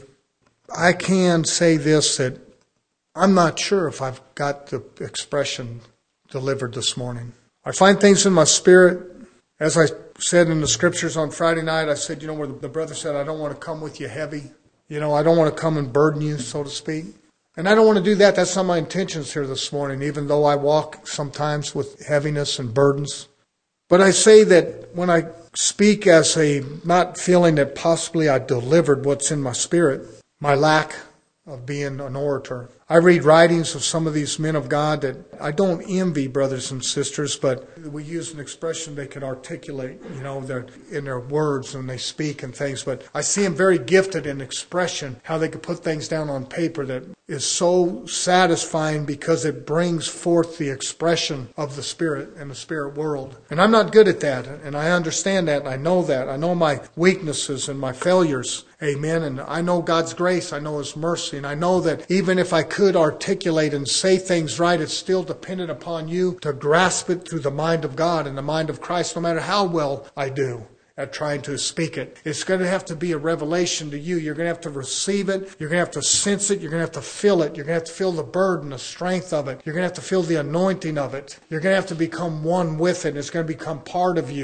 I can say this, that I'm not sure if I've got the expression delivered this morning. I find things in my spirit. As I said in the scriptures on Friday night, I said, you know, where the brother said, I don't want to come with you heavy. You know, I don't want to come and burden you, so to speak. And I don't want to do that. That's not my intentions here this morning, even though I walk sometimes with heaviness and burdens. But I say that when I speak as a not feeling that possibly I delivered what's in my spirit, my lack of being an orator. I read writings of some of these men of God that I don't envy, brothers and sisters, but we use an expression they can articulate, you know, their, in their words when they speak and things. But I see them very gifted in expression, how they can put things down on paper that is so satisfying because it brings forth the expression of the Spirit and the Spirit world. And I'm not good at that, and I understand that, and I know that. I know my weaknesses and my failures. Amen. And I know God's grace. I know His mercy. And I know that even if I could articulate and say things right, it's still dependent upon you to grasp it through the mind of God and the mind of Christ, no matter how well I do at trying to speak it. It's going to have to be a revelation to you. You're going to have to receive it. You're going to have to sense it. You're going to have to feel it. You're going to have to feel the burden, the strength of it. You're going to have to feel the anointing of it. You're going to have to become one with it. It's going to become part of you.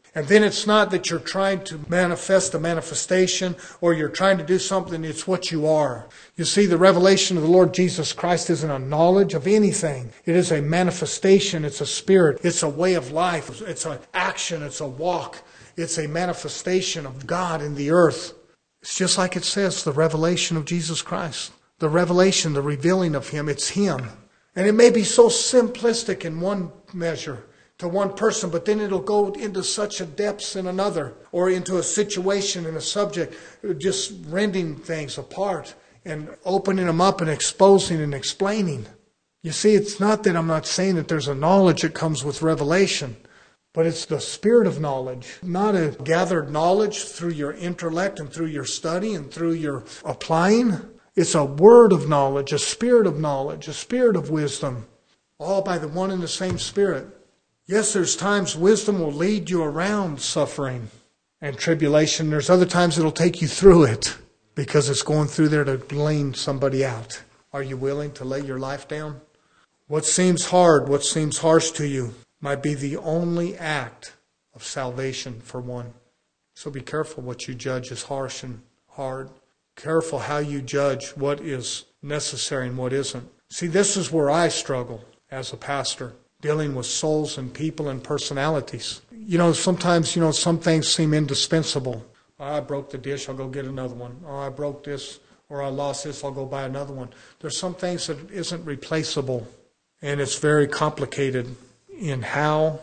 And then it's not that you're trying to manifest a manifestation or you're trying to do something. It's what you are. You see, the revelation of the Lord Jesus Christ isn't a knowledge of anything. It is a manifestation. It's a spirit. It's a way of life. It's an action. It's a walk. It's a manifestation of God in the earth. It's just like it says, the revelation of Jesus Christ. The revelation, the revealing of Him. It's Him. And it may be so simplistic in one measure, to one person, but then it'll go into such a depths in another, or into a situation and a subject, just rending things apart and opening them up and exposing and explaining. You see, it's not that I'm not saying that there's a knowledge that comes with revelation, but it's the spirit of knowledge, not a gathered knowledge through your intellect and through your study and through your applying. It's a word of knowledge, a spirit of knowledge, a spirit of wisdom, all by the one and the same Spirit. Yes, there's times wisdom will lead you around suffering and tribulation. There's other times it'll take you through it because it's going through there to lean somebody out. Are you willing to lay your life down? What seems hard, what seems harsh to you might be the only act of salvation for one. So be careful what you judge as harsh and hard. Careful how you judge what is necessary and what isn't. See, this is where I struggle as a pastor, dealing with souls and people and personalities. You know, sometimes, you know, some things seem indispensable. Oh, I broke the dish, I'll go get another one. Oh, I broke this, or I lost this, I'll go buy another one. There's some things that isn't replaceable, and it's very complicated in how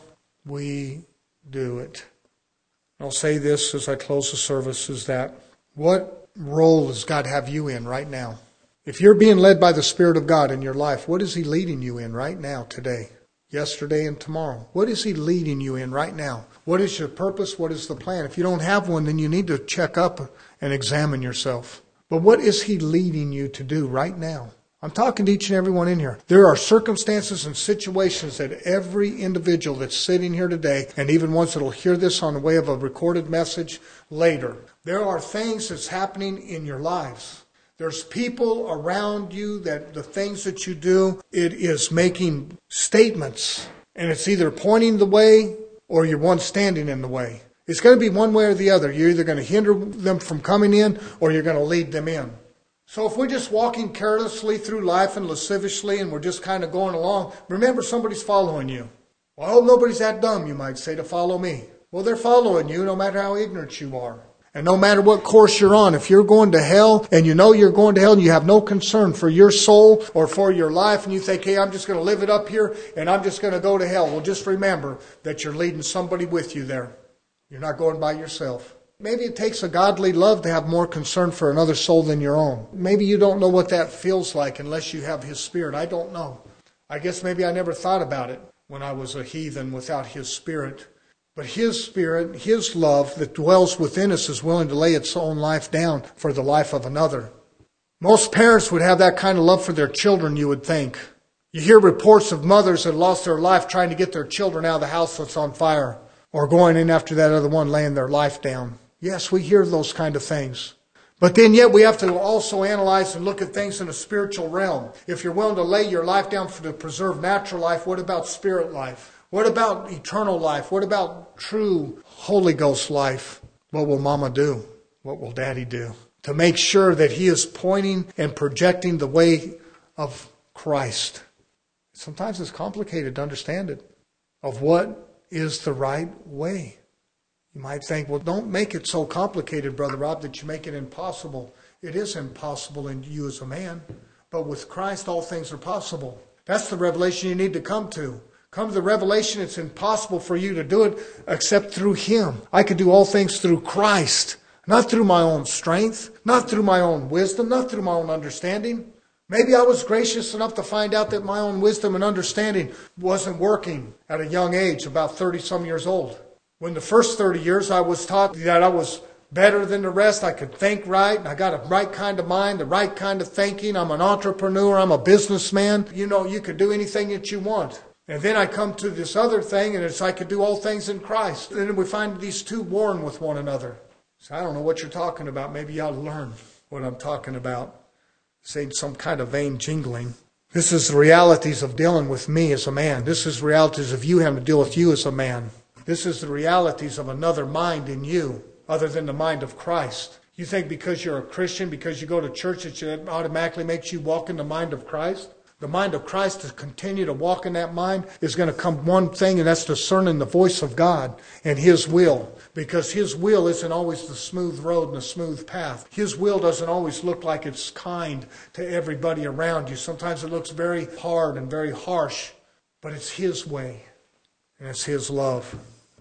we do it. I'll say this as I close the service, is that what role does God have you in right now? If you're being led by the Spirit of God in your life, what is He leading you in right now, today? Yesterday and tomorrow. What is He leading you in right now? What is your purpose? What is the plan? If you don't have one, then you need to check up and examine yourself. But what is He leading you to do right now? I'm talking to each and every one in here. There are circumstances and situations that every individual that's sitting here today, and even ones that will hear this on the way of a recorded message later, there are things that's happening in your lives. There's people around you that the things that you do, it is making statements. And it's either pointing the way or you're one standing in the way. It's going to be one way or the other. You're either going to hinder them from coming in or you're going to lead them in. So if we're just walking carelessly through life and lasciviously and we're just kind of going along, remember somebody's following you. Well, I hope nobody's that dumb, you might say, to follow me. Well, they're following you no matter how ignorant you are. And no matter what course you're on, if you're going to hell and you know you're going to hell and you have no concern for your soul or for your life and you think, hey, I'm just going to live it up here and I'm just going to go to hell. Well, just remember that you're leading somebody with you there. You're not going by yourself. Maybe it takes a godly love to have more concern for another soul than your own. Maybe you don't know what that feels like unless you have His Spirit. I don't know. I guess maybe I never thought about it when I was a heathen without His Spirit. But His Spirit, His love that dwells within us is willing to lay its own life down for the life of another. Most parents would have that kind of love for their children, you would think. You hear reports of mothers that lost their life trying to get their children out of the house that's on fire, or going in after that other one laying their life down. Yes, we hear those kind of things. But then yet we have to also analyze and look at things in a spiritual realm. If you're willing to lay your life down for to preserve natural life, what about spirit life? What about eternal life? What about true Holy Ghost life? What will Mama do? What will Daddy do? To make sure that he is pointing and projecting the way of Christ. Sometimes it's complicated to understand it, of what is the right way. You might think, well, don't make it so complicated, Brother Rob, that you make it impossible. It is impossible in you as a man. But with Christ, all things are possible. That's the revelation you need to come to. Come to the revelation it's impossible for you to do it except through Him. I could do all things through Christ, not through my own strength, not through my own wisdom, not through my own understanding. Maybe I was gracious enough to find out that my own wisdom and understanding wasn't working at a young age, about thirty-some years old. When the first thirty years I was taught that I was better than the rest, I could think right, and I got a right kind of mind, the right kind of thinking, I'm an entrepreneur, I'm a businessman. You know, you could do anything that you want. And then I come to this other thing, and it's I could do all things in Christ. And then we find these two warring with one another. So I don't know what you're talking about. Maybe you ought to learn what I'm talking about. This ain't some kind of vain jingling. This is the realities of dealing with me as a man. This is the realities of you having to deal with you as a man. This is the realities of another mind in you, other than the mind of Christ. You think because you're a Christian, because you go to church, that it automatically makes you walk in the mind of Christ? The mind of Christ, to continue to walk in that mind, is going to come one thing, and that's discerning the voice of God and His will. Because His will isn't always the smooth road and the smooth path. His will doesn't always look like it's kind to everybody around you. Sometimes it looks very hard and very harsh, but it's His way, and it's His love.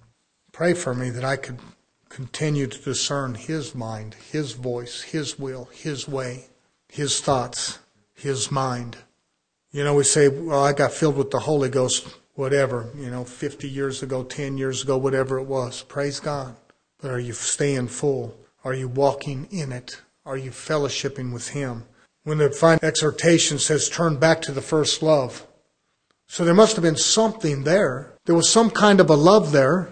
Pray for me that I could continue to discern His mind, His voice, His will, His way, His thoughts, His mind. You know, we say, well, I got filled with the Holy Ghost, whatever, you know, fifty years ago, ten years ago, whatever it was. Praise God. But are you staying full? Are you walking in it? Are you fellowshipping with Him? When the fine exhortation says, turn back to the first love. So there must have been something there. There was some kind of a love there.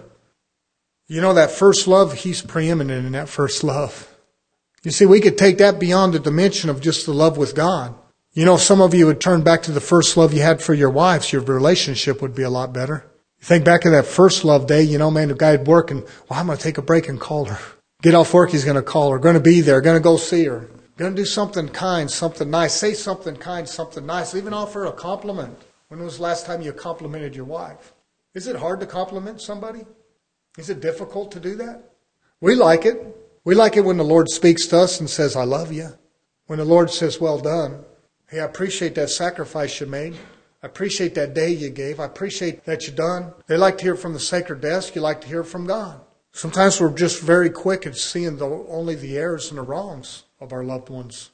You know, that first love, He's preeminent in that first love. You see, we could take that beyond the dimension of just the love with God. You know, some of you would turn back to the first love you had for your wives. Your relationship would be a lot better. You think back to that first love day, you know, man, the guy would work and, well, I'm going to take a break and call her. Get off work, he's going to call her. Going to be there, going to go see her. Going to do something kind, something nice. Say something kind, something nice. Even offer a compliment. When was the last time you complimented your wife? Is it hard to compliment somebody? Is it difficult to do that? We like it. We like it when the Lord speaks to us and says, I love you. When the Lord says, well done. Hey, I appreciate that sacrifice you made. I appreciate that day you gave. I appreciate that you done. They like to hear from the sacred desk. You like to hear from God. Sometimes we're just very quick at seeing the, only the errors and the wrongs of our loved ones.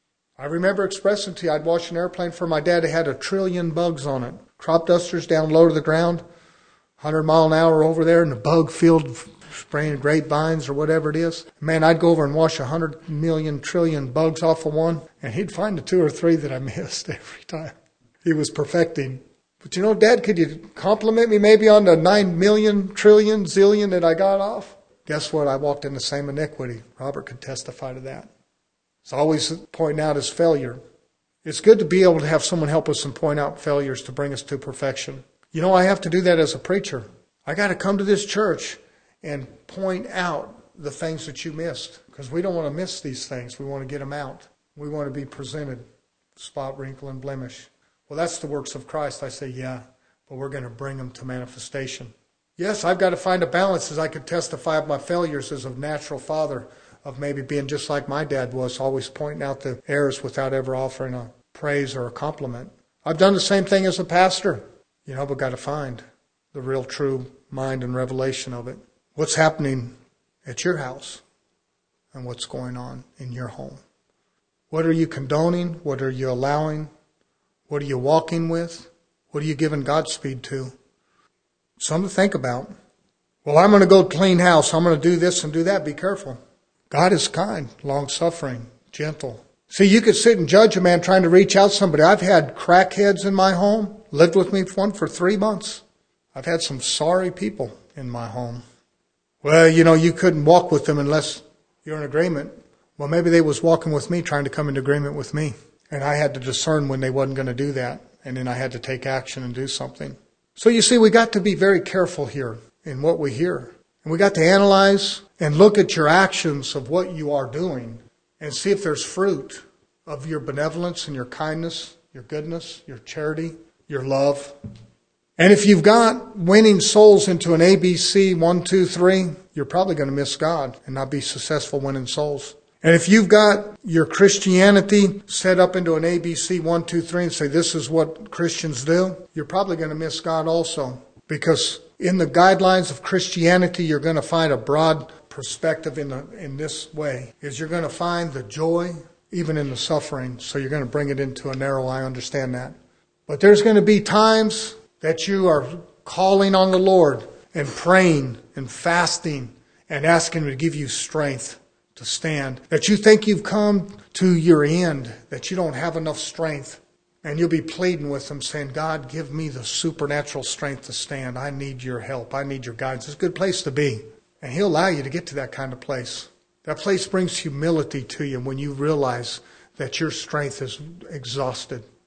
I remember expressing to you, I'd watch an airplane for my dad. It had a trillion bugs on it. Crop dusters down low to the ground, one hundred mile an hour over there in the bug field, spraying grapevines or whatever it is. Man, I'd go over and wash a hundred million trillion bugs off of one, and he'd find the two or three that I missed every time. He was perfecting. But you know, Dad, could you compliment me maybe on the nine million trillion zillion that I got off? Guess what? I walked in the same iniquity. Robert could testify to that. It's always pointing out his failure. It's good to be able to have someone help us and point out failures to bring us to perfection. You know, I have to do that as a preacher. I got to come to this church and point out the things that you missed. Because we don't want to miss these things. We want to get them out. We want to be presented, spot, wrinkle, and blemish. Well, that's the works of Christ. I say, yeah, but we're going to bring them to manifestation. Yes, I've got to find a balance, as I could testify of my failures as a natural father, of maybe being just like my dad was, always pointing out the errors without ever offering a praise or a compliment. I've done the same thing as a pastor. You know, but got to find the real true mind and revelation of it. What's happening at your house and what's going on in your home? What are you condoning? What are you allowing? What are you walking with? What are you giving Godspeed to? Something to think about. Well, I'm going to go clean house. I'm going to do this and do that. Be careful. God is kind, long-suffering, gentle. See, you could sit and judge a man trying to reach out to somebody. I've had crackheads in my home. Lived with me one for three months. I've had some sorry people in my home. Well, you know, you couldn't walk with them unless you're in agreement. Well, maybe they was walking with me, trying to come into agreement with me. And I had to discern when they wasn't going to do that. And then I had to take action and do something. So you see, we got to be very careful here in what we hear. And we got to analyze and look at your actions of what you are doing and see if there's fruit of your benevolence and your kindness, your goodness, your charity, your love. And if you've got winning souls into an A B C one, two, three, you're probably going to miss God and not be successful winning souls. And if you've got your Christianity set up into an A B C one, two, three and say this is what Christians do, you're probably going to miss God also. Because in the guidelines of Christianity, you're going to find a broad perspective in the, in this way. Is you're going to find the joy even in the suffering. So you're going to bring it into a narrow, I understand that. But there's going to be times that you are calling on the Lord and praying and fasting and asking Him to give you strength to stand. That you think you've come to your end, that you don't have enough strength. And you'll be pleading with Him saying, God, give me the supernatural strength to stand. I need your help. I need your guidance. It's a good place to be. And He'll allow you to get to that kind of place. That place brings humility to you when you realize that your strength is exhausted.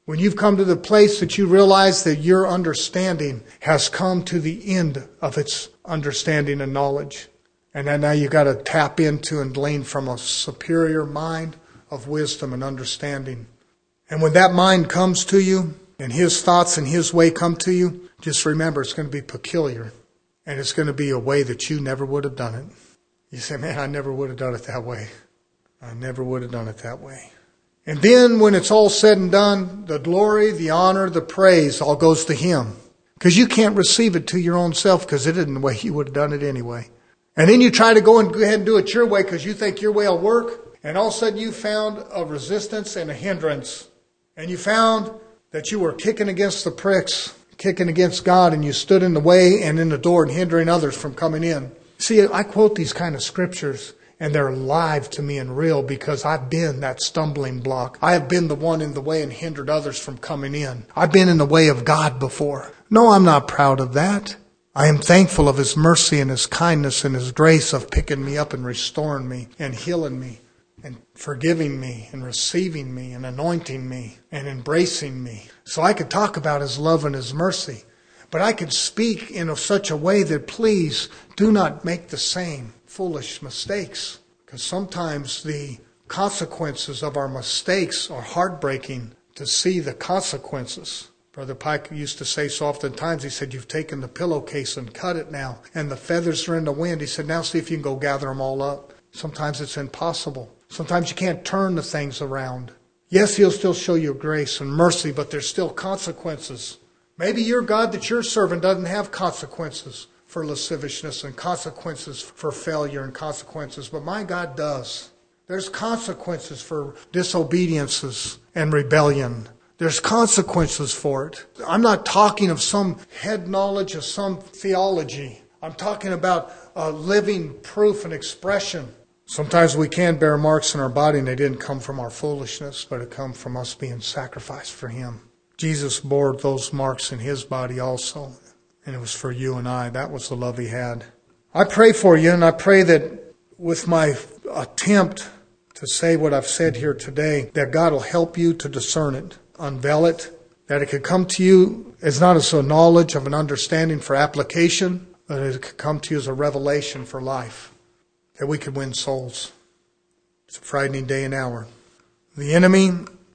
When you've come to the place that you realize that your understanding has come to the end of its understanding and knowledge. And then now you've got to tap into and glean from a superior mind of wisdom and understanding. And when that mind comes to you, and His thoughts and His way come to you, just remember it's going to be peculiar. And it's going to be a way that you never would have done it. You say, man, I never would have done it that way. I never would have done it that way. And then when it's all said and done, the glory, the honor, the praise all goes to Him. Because you can't receive it to your own self because it isn't the way you would have done it anyway. And then you try to go and go ahead and do it your way because you think your way will work. And all of a sudden you found a resistance and a hindrance. And you found that you were kicking against the pricks, kicking against God, and you stood in the way and in the door and hindering others from coming in. See, I quote these kind of scriptures. And they're alive to me and real because I've been that stumbling block. I have been the one in the way and hindered others from coming in. I've been in the way of God before. No, I'm not proud of that. I am thankful of His mercy and His kindness and His grace of picking me up and restoring me and healing me and forgiving me and receiving me and anointing me and embracing me. So I could talk about His love and His mercy. But I could speak in such a way that please do not make the same foolish mistakes. Because sometimes the consequences of our mistakes are heartbreaking to see the consequences. Brother Pike used to say so oftentimes, he said, you've taken the pillowcase and cut it now. And the feathers are in the wind. He said, now see if you can go gather them all up. Sometimes it's impossible. Sometimes you can't turn the things around. Yes, He'll still show you grace and mercy, but there's still consequences. Maybe your God that you're serving doesn't have consequences for lasciviousness and consequences for failure and consequences, but my God does. There's consequences for disobediences and rebellion. There's consequences for it. I'm not talking of some head knowledge of some theology. I'm talking about a living proof and expression. Sometimes we can bear marks in our body and they didn't come from our foolishness, but it come from us being sacrificed for Him. Jesus bore those marks in His body also. And it was for you and I. That was the love He had. I pray for you, and I pray that with my attempt to say what I've said here today, that God will help you to discern it, unveil it, that it could come to you as not as a knowledge of an understanding for application, but it could come to you as a revelation for life, that we could win souls. It's a frightening day and hour. The enemy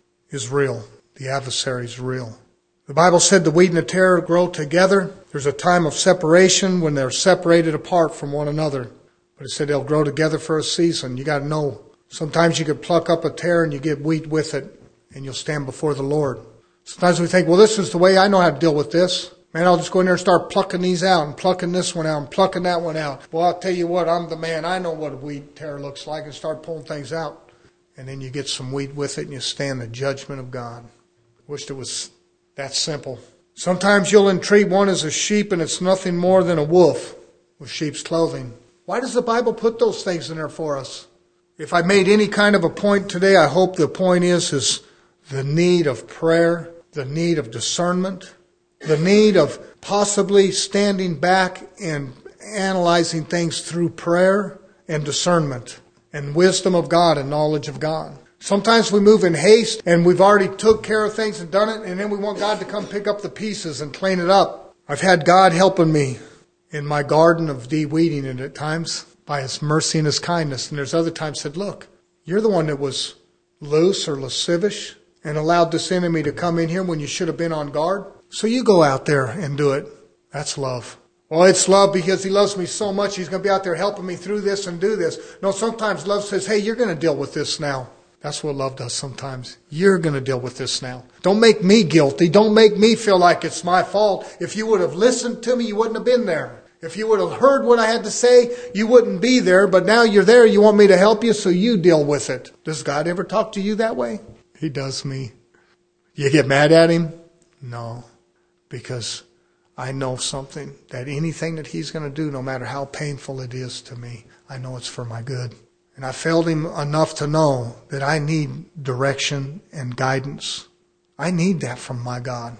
is real. The adversary is real. The Bible said the wheat and the tare grow together. There's a time of separation when they're separated apart from one another. But it said they'll grow together for a season. You got to know. Sometimes you could pluck up a tare and you get wheat with it, and you'll stand before the Lord. Sometimes we think, well, this is the way I know how to deal with this. Man, I'll just go in there and start plucking these out and plucking this one out and plucking that one out. Well, I'll tell you what, I'm the man. I know what a wheat tare looks like, and start pulling things out. And then you get some wheat with it and you stand the judgment of God. Wished it was that simple. Sometimes you'll entreat one as a sheep and it's nothing more than a wolf with sheep's clothing. Why does the Bible put those things in there for us? If I made any kind of a point today, I hope the point is, is the need of prayer, the need of discernment, the need of possibly standing back and analyzing things through prayer and discernment and wisdom of God and knowledge of God. Sometimes we move in haste and we've already took care of things and done it, and then we want God to come pick up the pieces and clean it up. I've had God helping me in my garden of de-weeding it at times by His mercy and His kindness. And there's other times said, look, you're the one that was loose or lascivious and allowed this enemy to come in here when you should have been on guard. So you go out there and do it. That's love. Well, it's love because He loves me so much He's going to be out there helping me through this and do this. No, sometimes love says, hey, you're going to deal with this now. That's what love does sometimes. You're going to deal with this now. Don't make me guilty. Don't make me feel like it's my fault. If you would have listened to me, you wouldn't have been there. If you would have heard what I had to say, you wouldn't be there. But now you're there. You want me to help you, so you deal with it. Does God ever talk to you that way? He does me. You get mad at Him? No. Because I know something, that anything that He's going to do, no matter how painful it is to me, I know it's for my good. And I felt Him enough to know that I need direction and guidance. I need that from my God.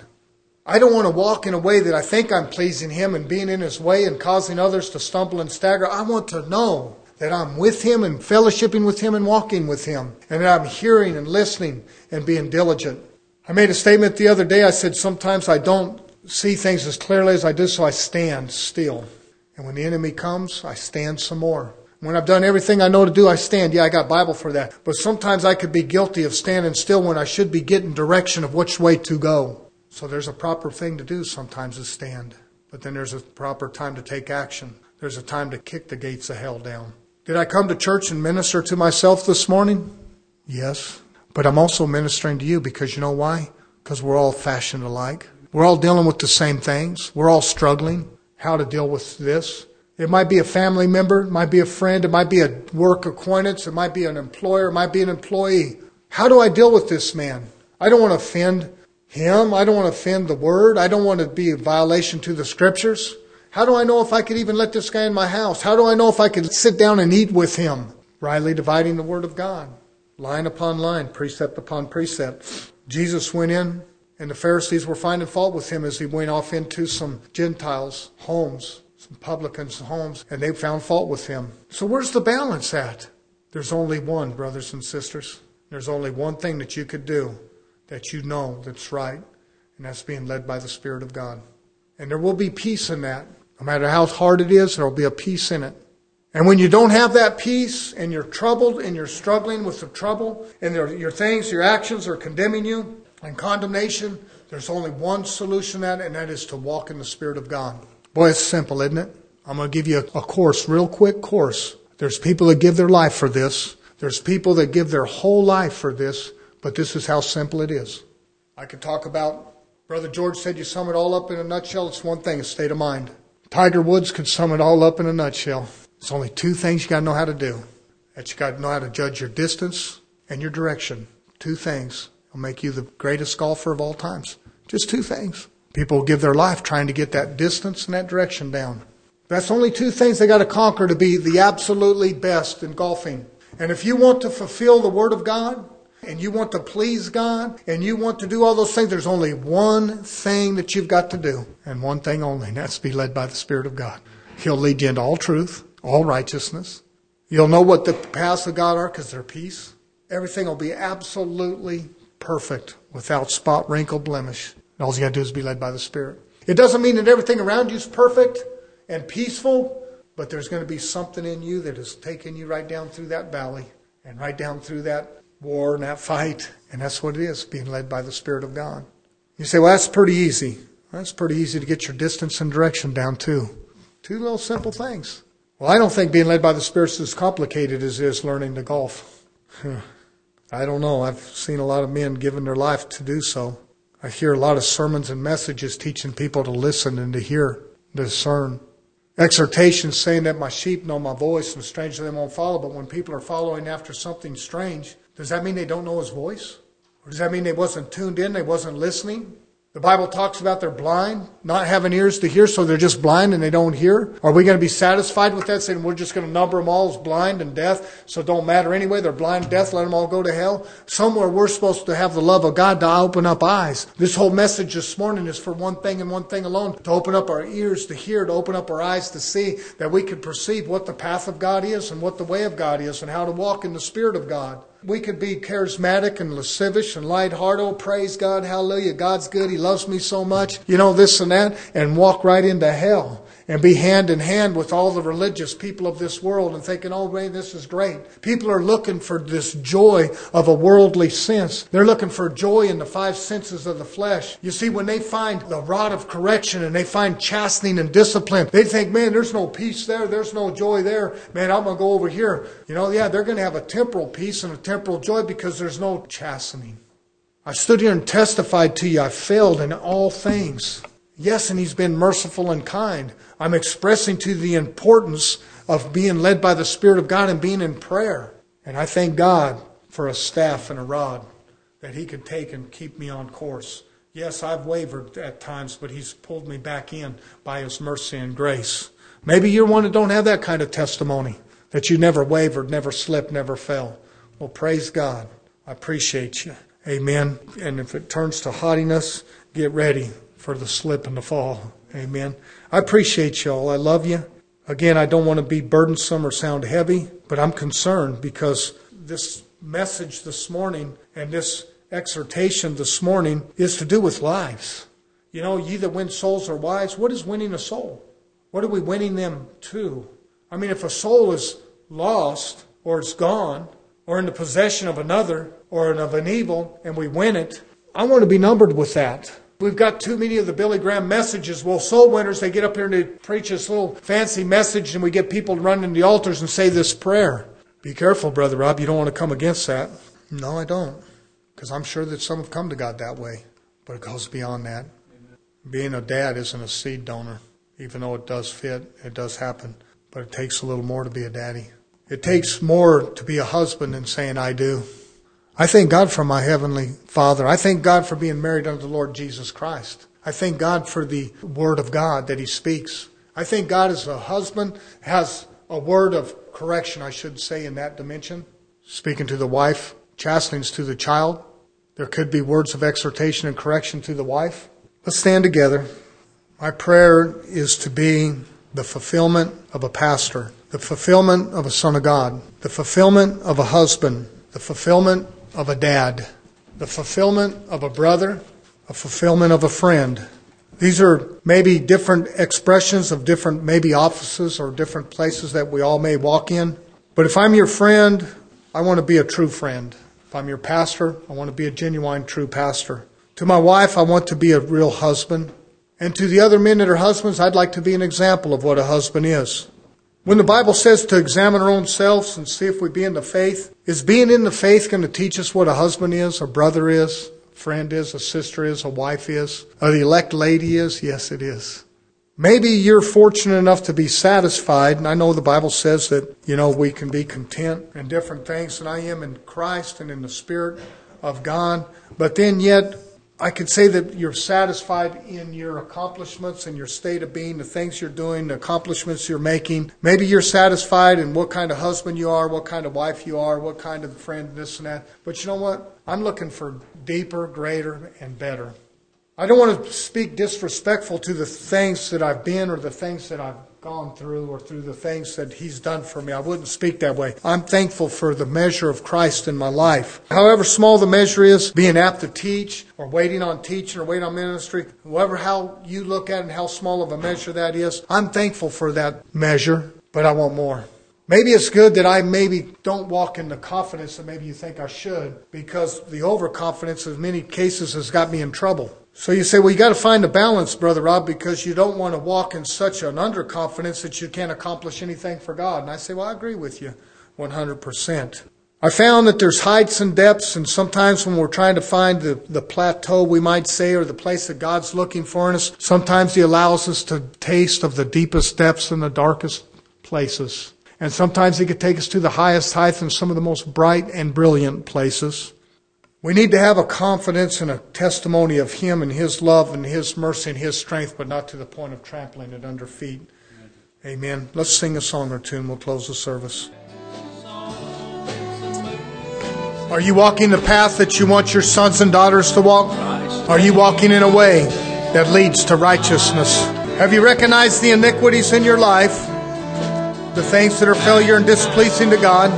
I don't want to walk in a way that I think I'm pleasing Him and being in His way and causing others to stumble and stagger. I want to know that I'm with Him and fellowshipping with Him and walking with Him. And that I'm hearing and listening and being diligent. I made a statement the other day. I said, sometimes I don't see things as clearly as I do, so I stand still. And when the enemy comes, I stand some more. When I've done everything I know to do, I stand. Yeah, I got Bible for that. But sometimes I could be guilty of standing still when I should be getting direction of which way to go. So there's a proper thing to do sometimes is stand. But then there's a proper time to take action. There's a time to kick the gates of hell down. Did I come to church and minister to myself this morning? Yes. But I'm also ministering to you because you know why? Because we're all fashioned alike. We're all dealing with the same things. We're all struggling how to deal with this. It might be a family member. It might be a friend. It might be a work acquaintance. It might be an employer. It might be an employee. How do I deal with this man? I don't want to offend him. I don't want to offend the word. I don't want to be a violation to the scriptures. How do I know if I could even let this guy in my house? How do I know if I could sit down and eat with him? Rightly dividing the word of God. Line upon line, precept upon precept. Jesus went in, and the Pharisees were finding fault with him as he went off into some Gentiles' homes, some publicans' homes, and they found fault with him. So where's the balance at? There's only one, brothers and sisters. There's only one thing that you could do that you know that's right, and that's being led by the Spirit of God. And there will be peace in that. No matter how hard it is, there will be a peace in it. And when you don't have that peace and you're troubled and you're struggling with the trouble and there, your things, your actions are condemning you and condemnation, there's only one solution to that, and that is to walk in the Spirit of God. Boy, it's simple, isn't it? I'm going to give you a, a course, real quick course. There's people that give their life for this. There's people that give their whole life for this, but this is how simple it is. I could talk about, Brother George said you sum it all up in a nutshell. It's one thing, a state of mind. Tiger Woods could sum it all up in a nutshell. It's only two things you got to know how to do. That you got to know how to judge your distance and your direction. Two things will make you the greatest golfer of all times. Just two things. People will give their life trying to get that distance and that direction down. That's only two things they got to conquer to be the absolutely best in golfing. And if you want to fulfill the Word of God, and you want to please God, and you want to do all those things, there's only one thing that you've got to do. And one thing only, and that's to be led by the Spirit of God. He'll lead you into all truth, all righteousness. You'll know what the paths of God are because they're peace. Everything will be absolutely perfect, without spot, wrinkle, blemish. And all you got to do is be led by the Spirit. It doesn't mean that everything around you is perfect and peaceful, but there's going to be something in you that has taken you right down through that valley and right down through that war and that fight. And that's what it is, being led by the Spirit of God. You say, well, that's pretty easy. That's pretty easy to get your distance and direction down too. Two little simple things. Well, I don't think being led by the Spirit is as complicated as it is learning to golf. I don't know. I've seen a lot of men giving their life to do so. I hear a lot of sermons and messages teaching people to listen and to hear, to discern. Exhortations saying that my sheep know my voice and stranger they won't follow. But when people are following after something strange, does that mean they don't know His voice? Or does that mean they wasn't tuned in, they wasn't listening? The Bible talks about they're blind, not having ears to hear, so they're just blind and they don't hear. Are we going to be satisfied with that, saying we're just going to number them all as blind and deaf, so it don't matter anyway? They're blind and deaf, let them all go to hell. Somewhere we're supposed to have the love of God to open up eyes. This whole message this morning is for one thing and one thing alone, to open up our ears to hear, to open up our eyes to see, that we can perceive what the path of God is and what the way of God is and how to walk in the Spirit of God. We could be charismatic and lascivious and lighthearted. Oh, praise God, hallelujah, God's good, He loves me so much. You know, this and that, and walk right into hell. And be hand in hand with all the religious people of this world and thinking, oh, man, this is great. People are looking for this joy of a worldly sense. They're looking for joy in the five senses of the flesh. You see, when they find the rod of correction and they find chastening and discipline, they think, man, there's no peace there. There's no joy there. Man, I'm going to go over here. You know, yeah, they're going to have a temporal peace and a temporal joy because there's no chastening. I stood here and testified to you. I failed in all things. Yes, and He's been merciful and kind. I'm expressing to you the importance of being led by the Spirit of God and being in prayer. And I thank God for a staff and a rod that He can take and keep me on course. Yes, I've wavered at times, but He's pulled me back in by His mercy and grace. Maybe you're one that don't have that kind of testimony, that you never wavered, never slipped, never fell. Well, praise God. I appreciate you. Amen. And if it turns to haughtiness, get ready for the slip and the fall. Amen. I appreciate y'all. I love you. Again, I don't want to be burdensome or sound heavy, but I'm concerned because this message this morning and this exhortation this morning is to do with lives. You know, ye that win souls are wise. What is winning a soul? What are we winning them to? I mean, if a soul is lost or it's gone or in the possession of another or of an evil and we win it, I want to be numbered with that. We've got too many of the Billy Graham messages. Well, soul winners, they get up here and they preach this little fancy message and we get people to run into the altars and say this prayer. Be careful, Brother Rob. You don't want to come against that. No, I don't. Because I'm sure that some have come to God that way. But it goes beyond that. Being a dad isn't a seed donor. Even though it does fit, it does happen. But it takes a little more to be a daddy. It takes more to be a husband than saying, I do. I thank God for my Heavenly Father. I thank God for being married unto the Lord Jesus Christ. I thank God for the Word of God that He speaks. I think God as a husband has a word of correction, I should say, in that dimension. Speaking to the wife, chastenings to the child. There could be words of exhortation and correction to the wife. Let's stand together. My prayer is to be the fulfillment of a pastor, the fulfillment of a son of God, the fulfillment of a husband, the fulfillment of a dad, the fulfillment of a brother, a fulfillment of a friend. These are maybe different expressions of different maybe offices or different places that we all may walk in. But if I'm your friend, I want to be a true friend. If I'm your pastor, I want to be a genuine, true pastor. To my wife, I want to be a real husband. And to the other men that are husbands, I'd like to be an example of what a husband is. When the Bible says to examine our own selves and see if we be in the faith, is being in the faith going to teach us what a husband is, a brother is, a friend is, a sister is, a wife is, or the elect lady is? Yes, it is. Maybe you're fortunate enough to be satisfied, and I know the Bible says that, you know, we can be content in different things, and I am in Christ and in the Spirit of God. But then yet, I could say that you're satisfied in your accomplishments and your state of being, the things you're doing, the accomplishments you're making. Maybe you're satisfied in what kind of husband you are, what kind of wife you are, what kind of friend, this and that. But you know what? I'm looking for deeper, greater, and better. I don't want to speak disrespectful to the things that I've been or the things that I've gone through or through the things that He's done for me. I wouldn't speak that way. I'm thankful for the measure of Christ in my life. However small the measure is, being apt to teach or waiting on teaching or waiting on ministry, however how you look at it and how small of a measure that is, I'm thankful for that measure, but I want more. Maybe it's good that I maybe don't walk in the confidence that maybe you think I should, because the overconfidence in many cases has got me in trouble. So you say, well, you got to find a balance, Brother Rob, because you don't want to walk in such an underconfidence that you can't accomplish anything for God. And I say, well, I agree with you one hundred percent. I found that there's heights and depths, and sometimes when we're trying to find the, the plateau, we might say, or the place that God's looking for in us, sometimes He allows us to taste of the deepest depths and the darkest places. And sometimes He could take us to the highest heights and some of the most bright and brilliant places. We need to have a confidence and a testimony of Him and His love and His mercy and His strength, but not to the point of trampling it under feet. Amen. Let's sing a song or two and we'll close the service. Are you walking the path that you want your sons and daughters to walk? Are you walking in a way that leads to righteousness? Have you recognized the iniquities in your life? The things that are failure and displeasing to God?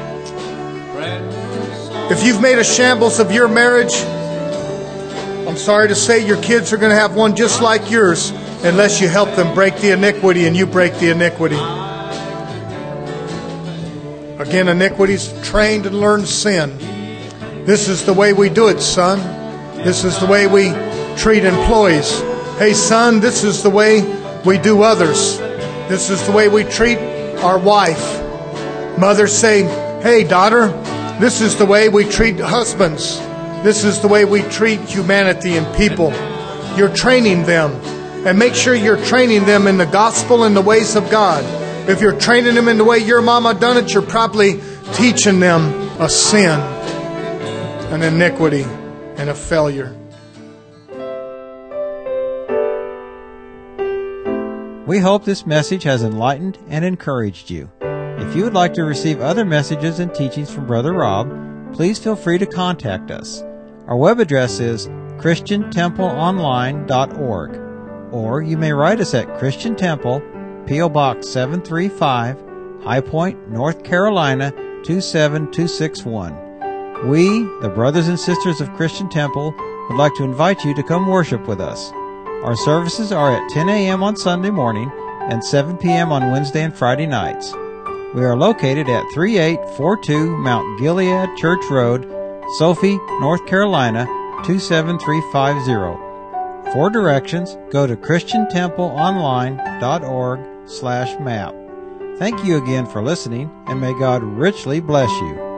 If you've made a shambles of your marriage, I'm sorry to say your kids are going to have one just like yours unless you help them break the iniquity and you break the iniquity. Again, iniquity's trained and learned sin. This is the way we do it, son. This is the way we treat employees. Hey, son, this is the way we do others. This is the way we treat our wife. Mothers say, hey, daughter, this is the way we treat husbands. This is the way we treat humanity and people. You're training them. And make sure you're training them in the gospel and the ways of God. If you're training them in the way your mama done it, you're probably teaching them a sin, an iniquity, and a failure. We hope this message has enlightened and encouraged you. If you would like to receive other messages and teachings from Brother Rob, please feel free to contact us. Our web address is christian temple online dot org, or you may write us at Christian Temple, P O Box seven thirty-five, High Point, North Carolina two seven two six one. We, the brothers and sisters of Christian Temple, would like to invite you to come worship with us. Our services are at ten a.m. on Sunday morning and seven p.m. on Wednesday and Friday nights. We are located at thirty-eight forty-two Mount Gilead Church Road, Sophie, North Carolina, two seven three five zero. For directions, go to christian temple online dot org slash map. Thank you again for listening, and may God richly bless you.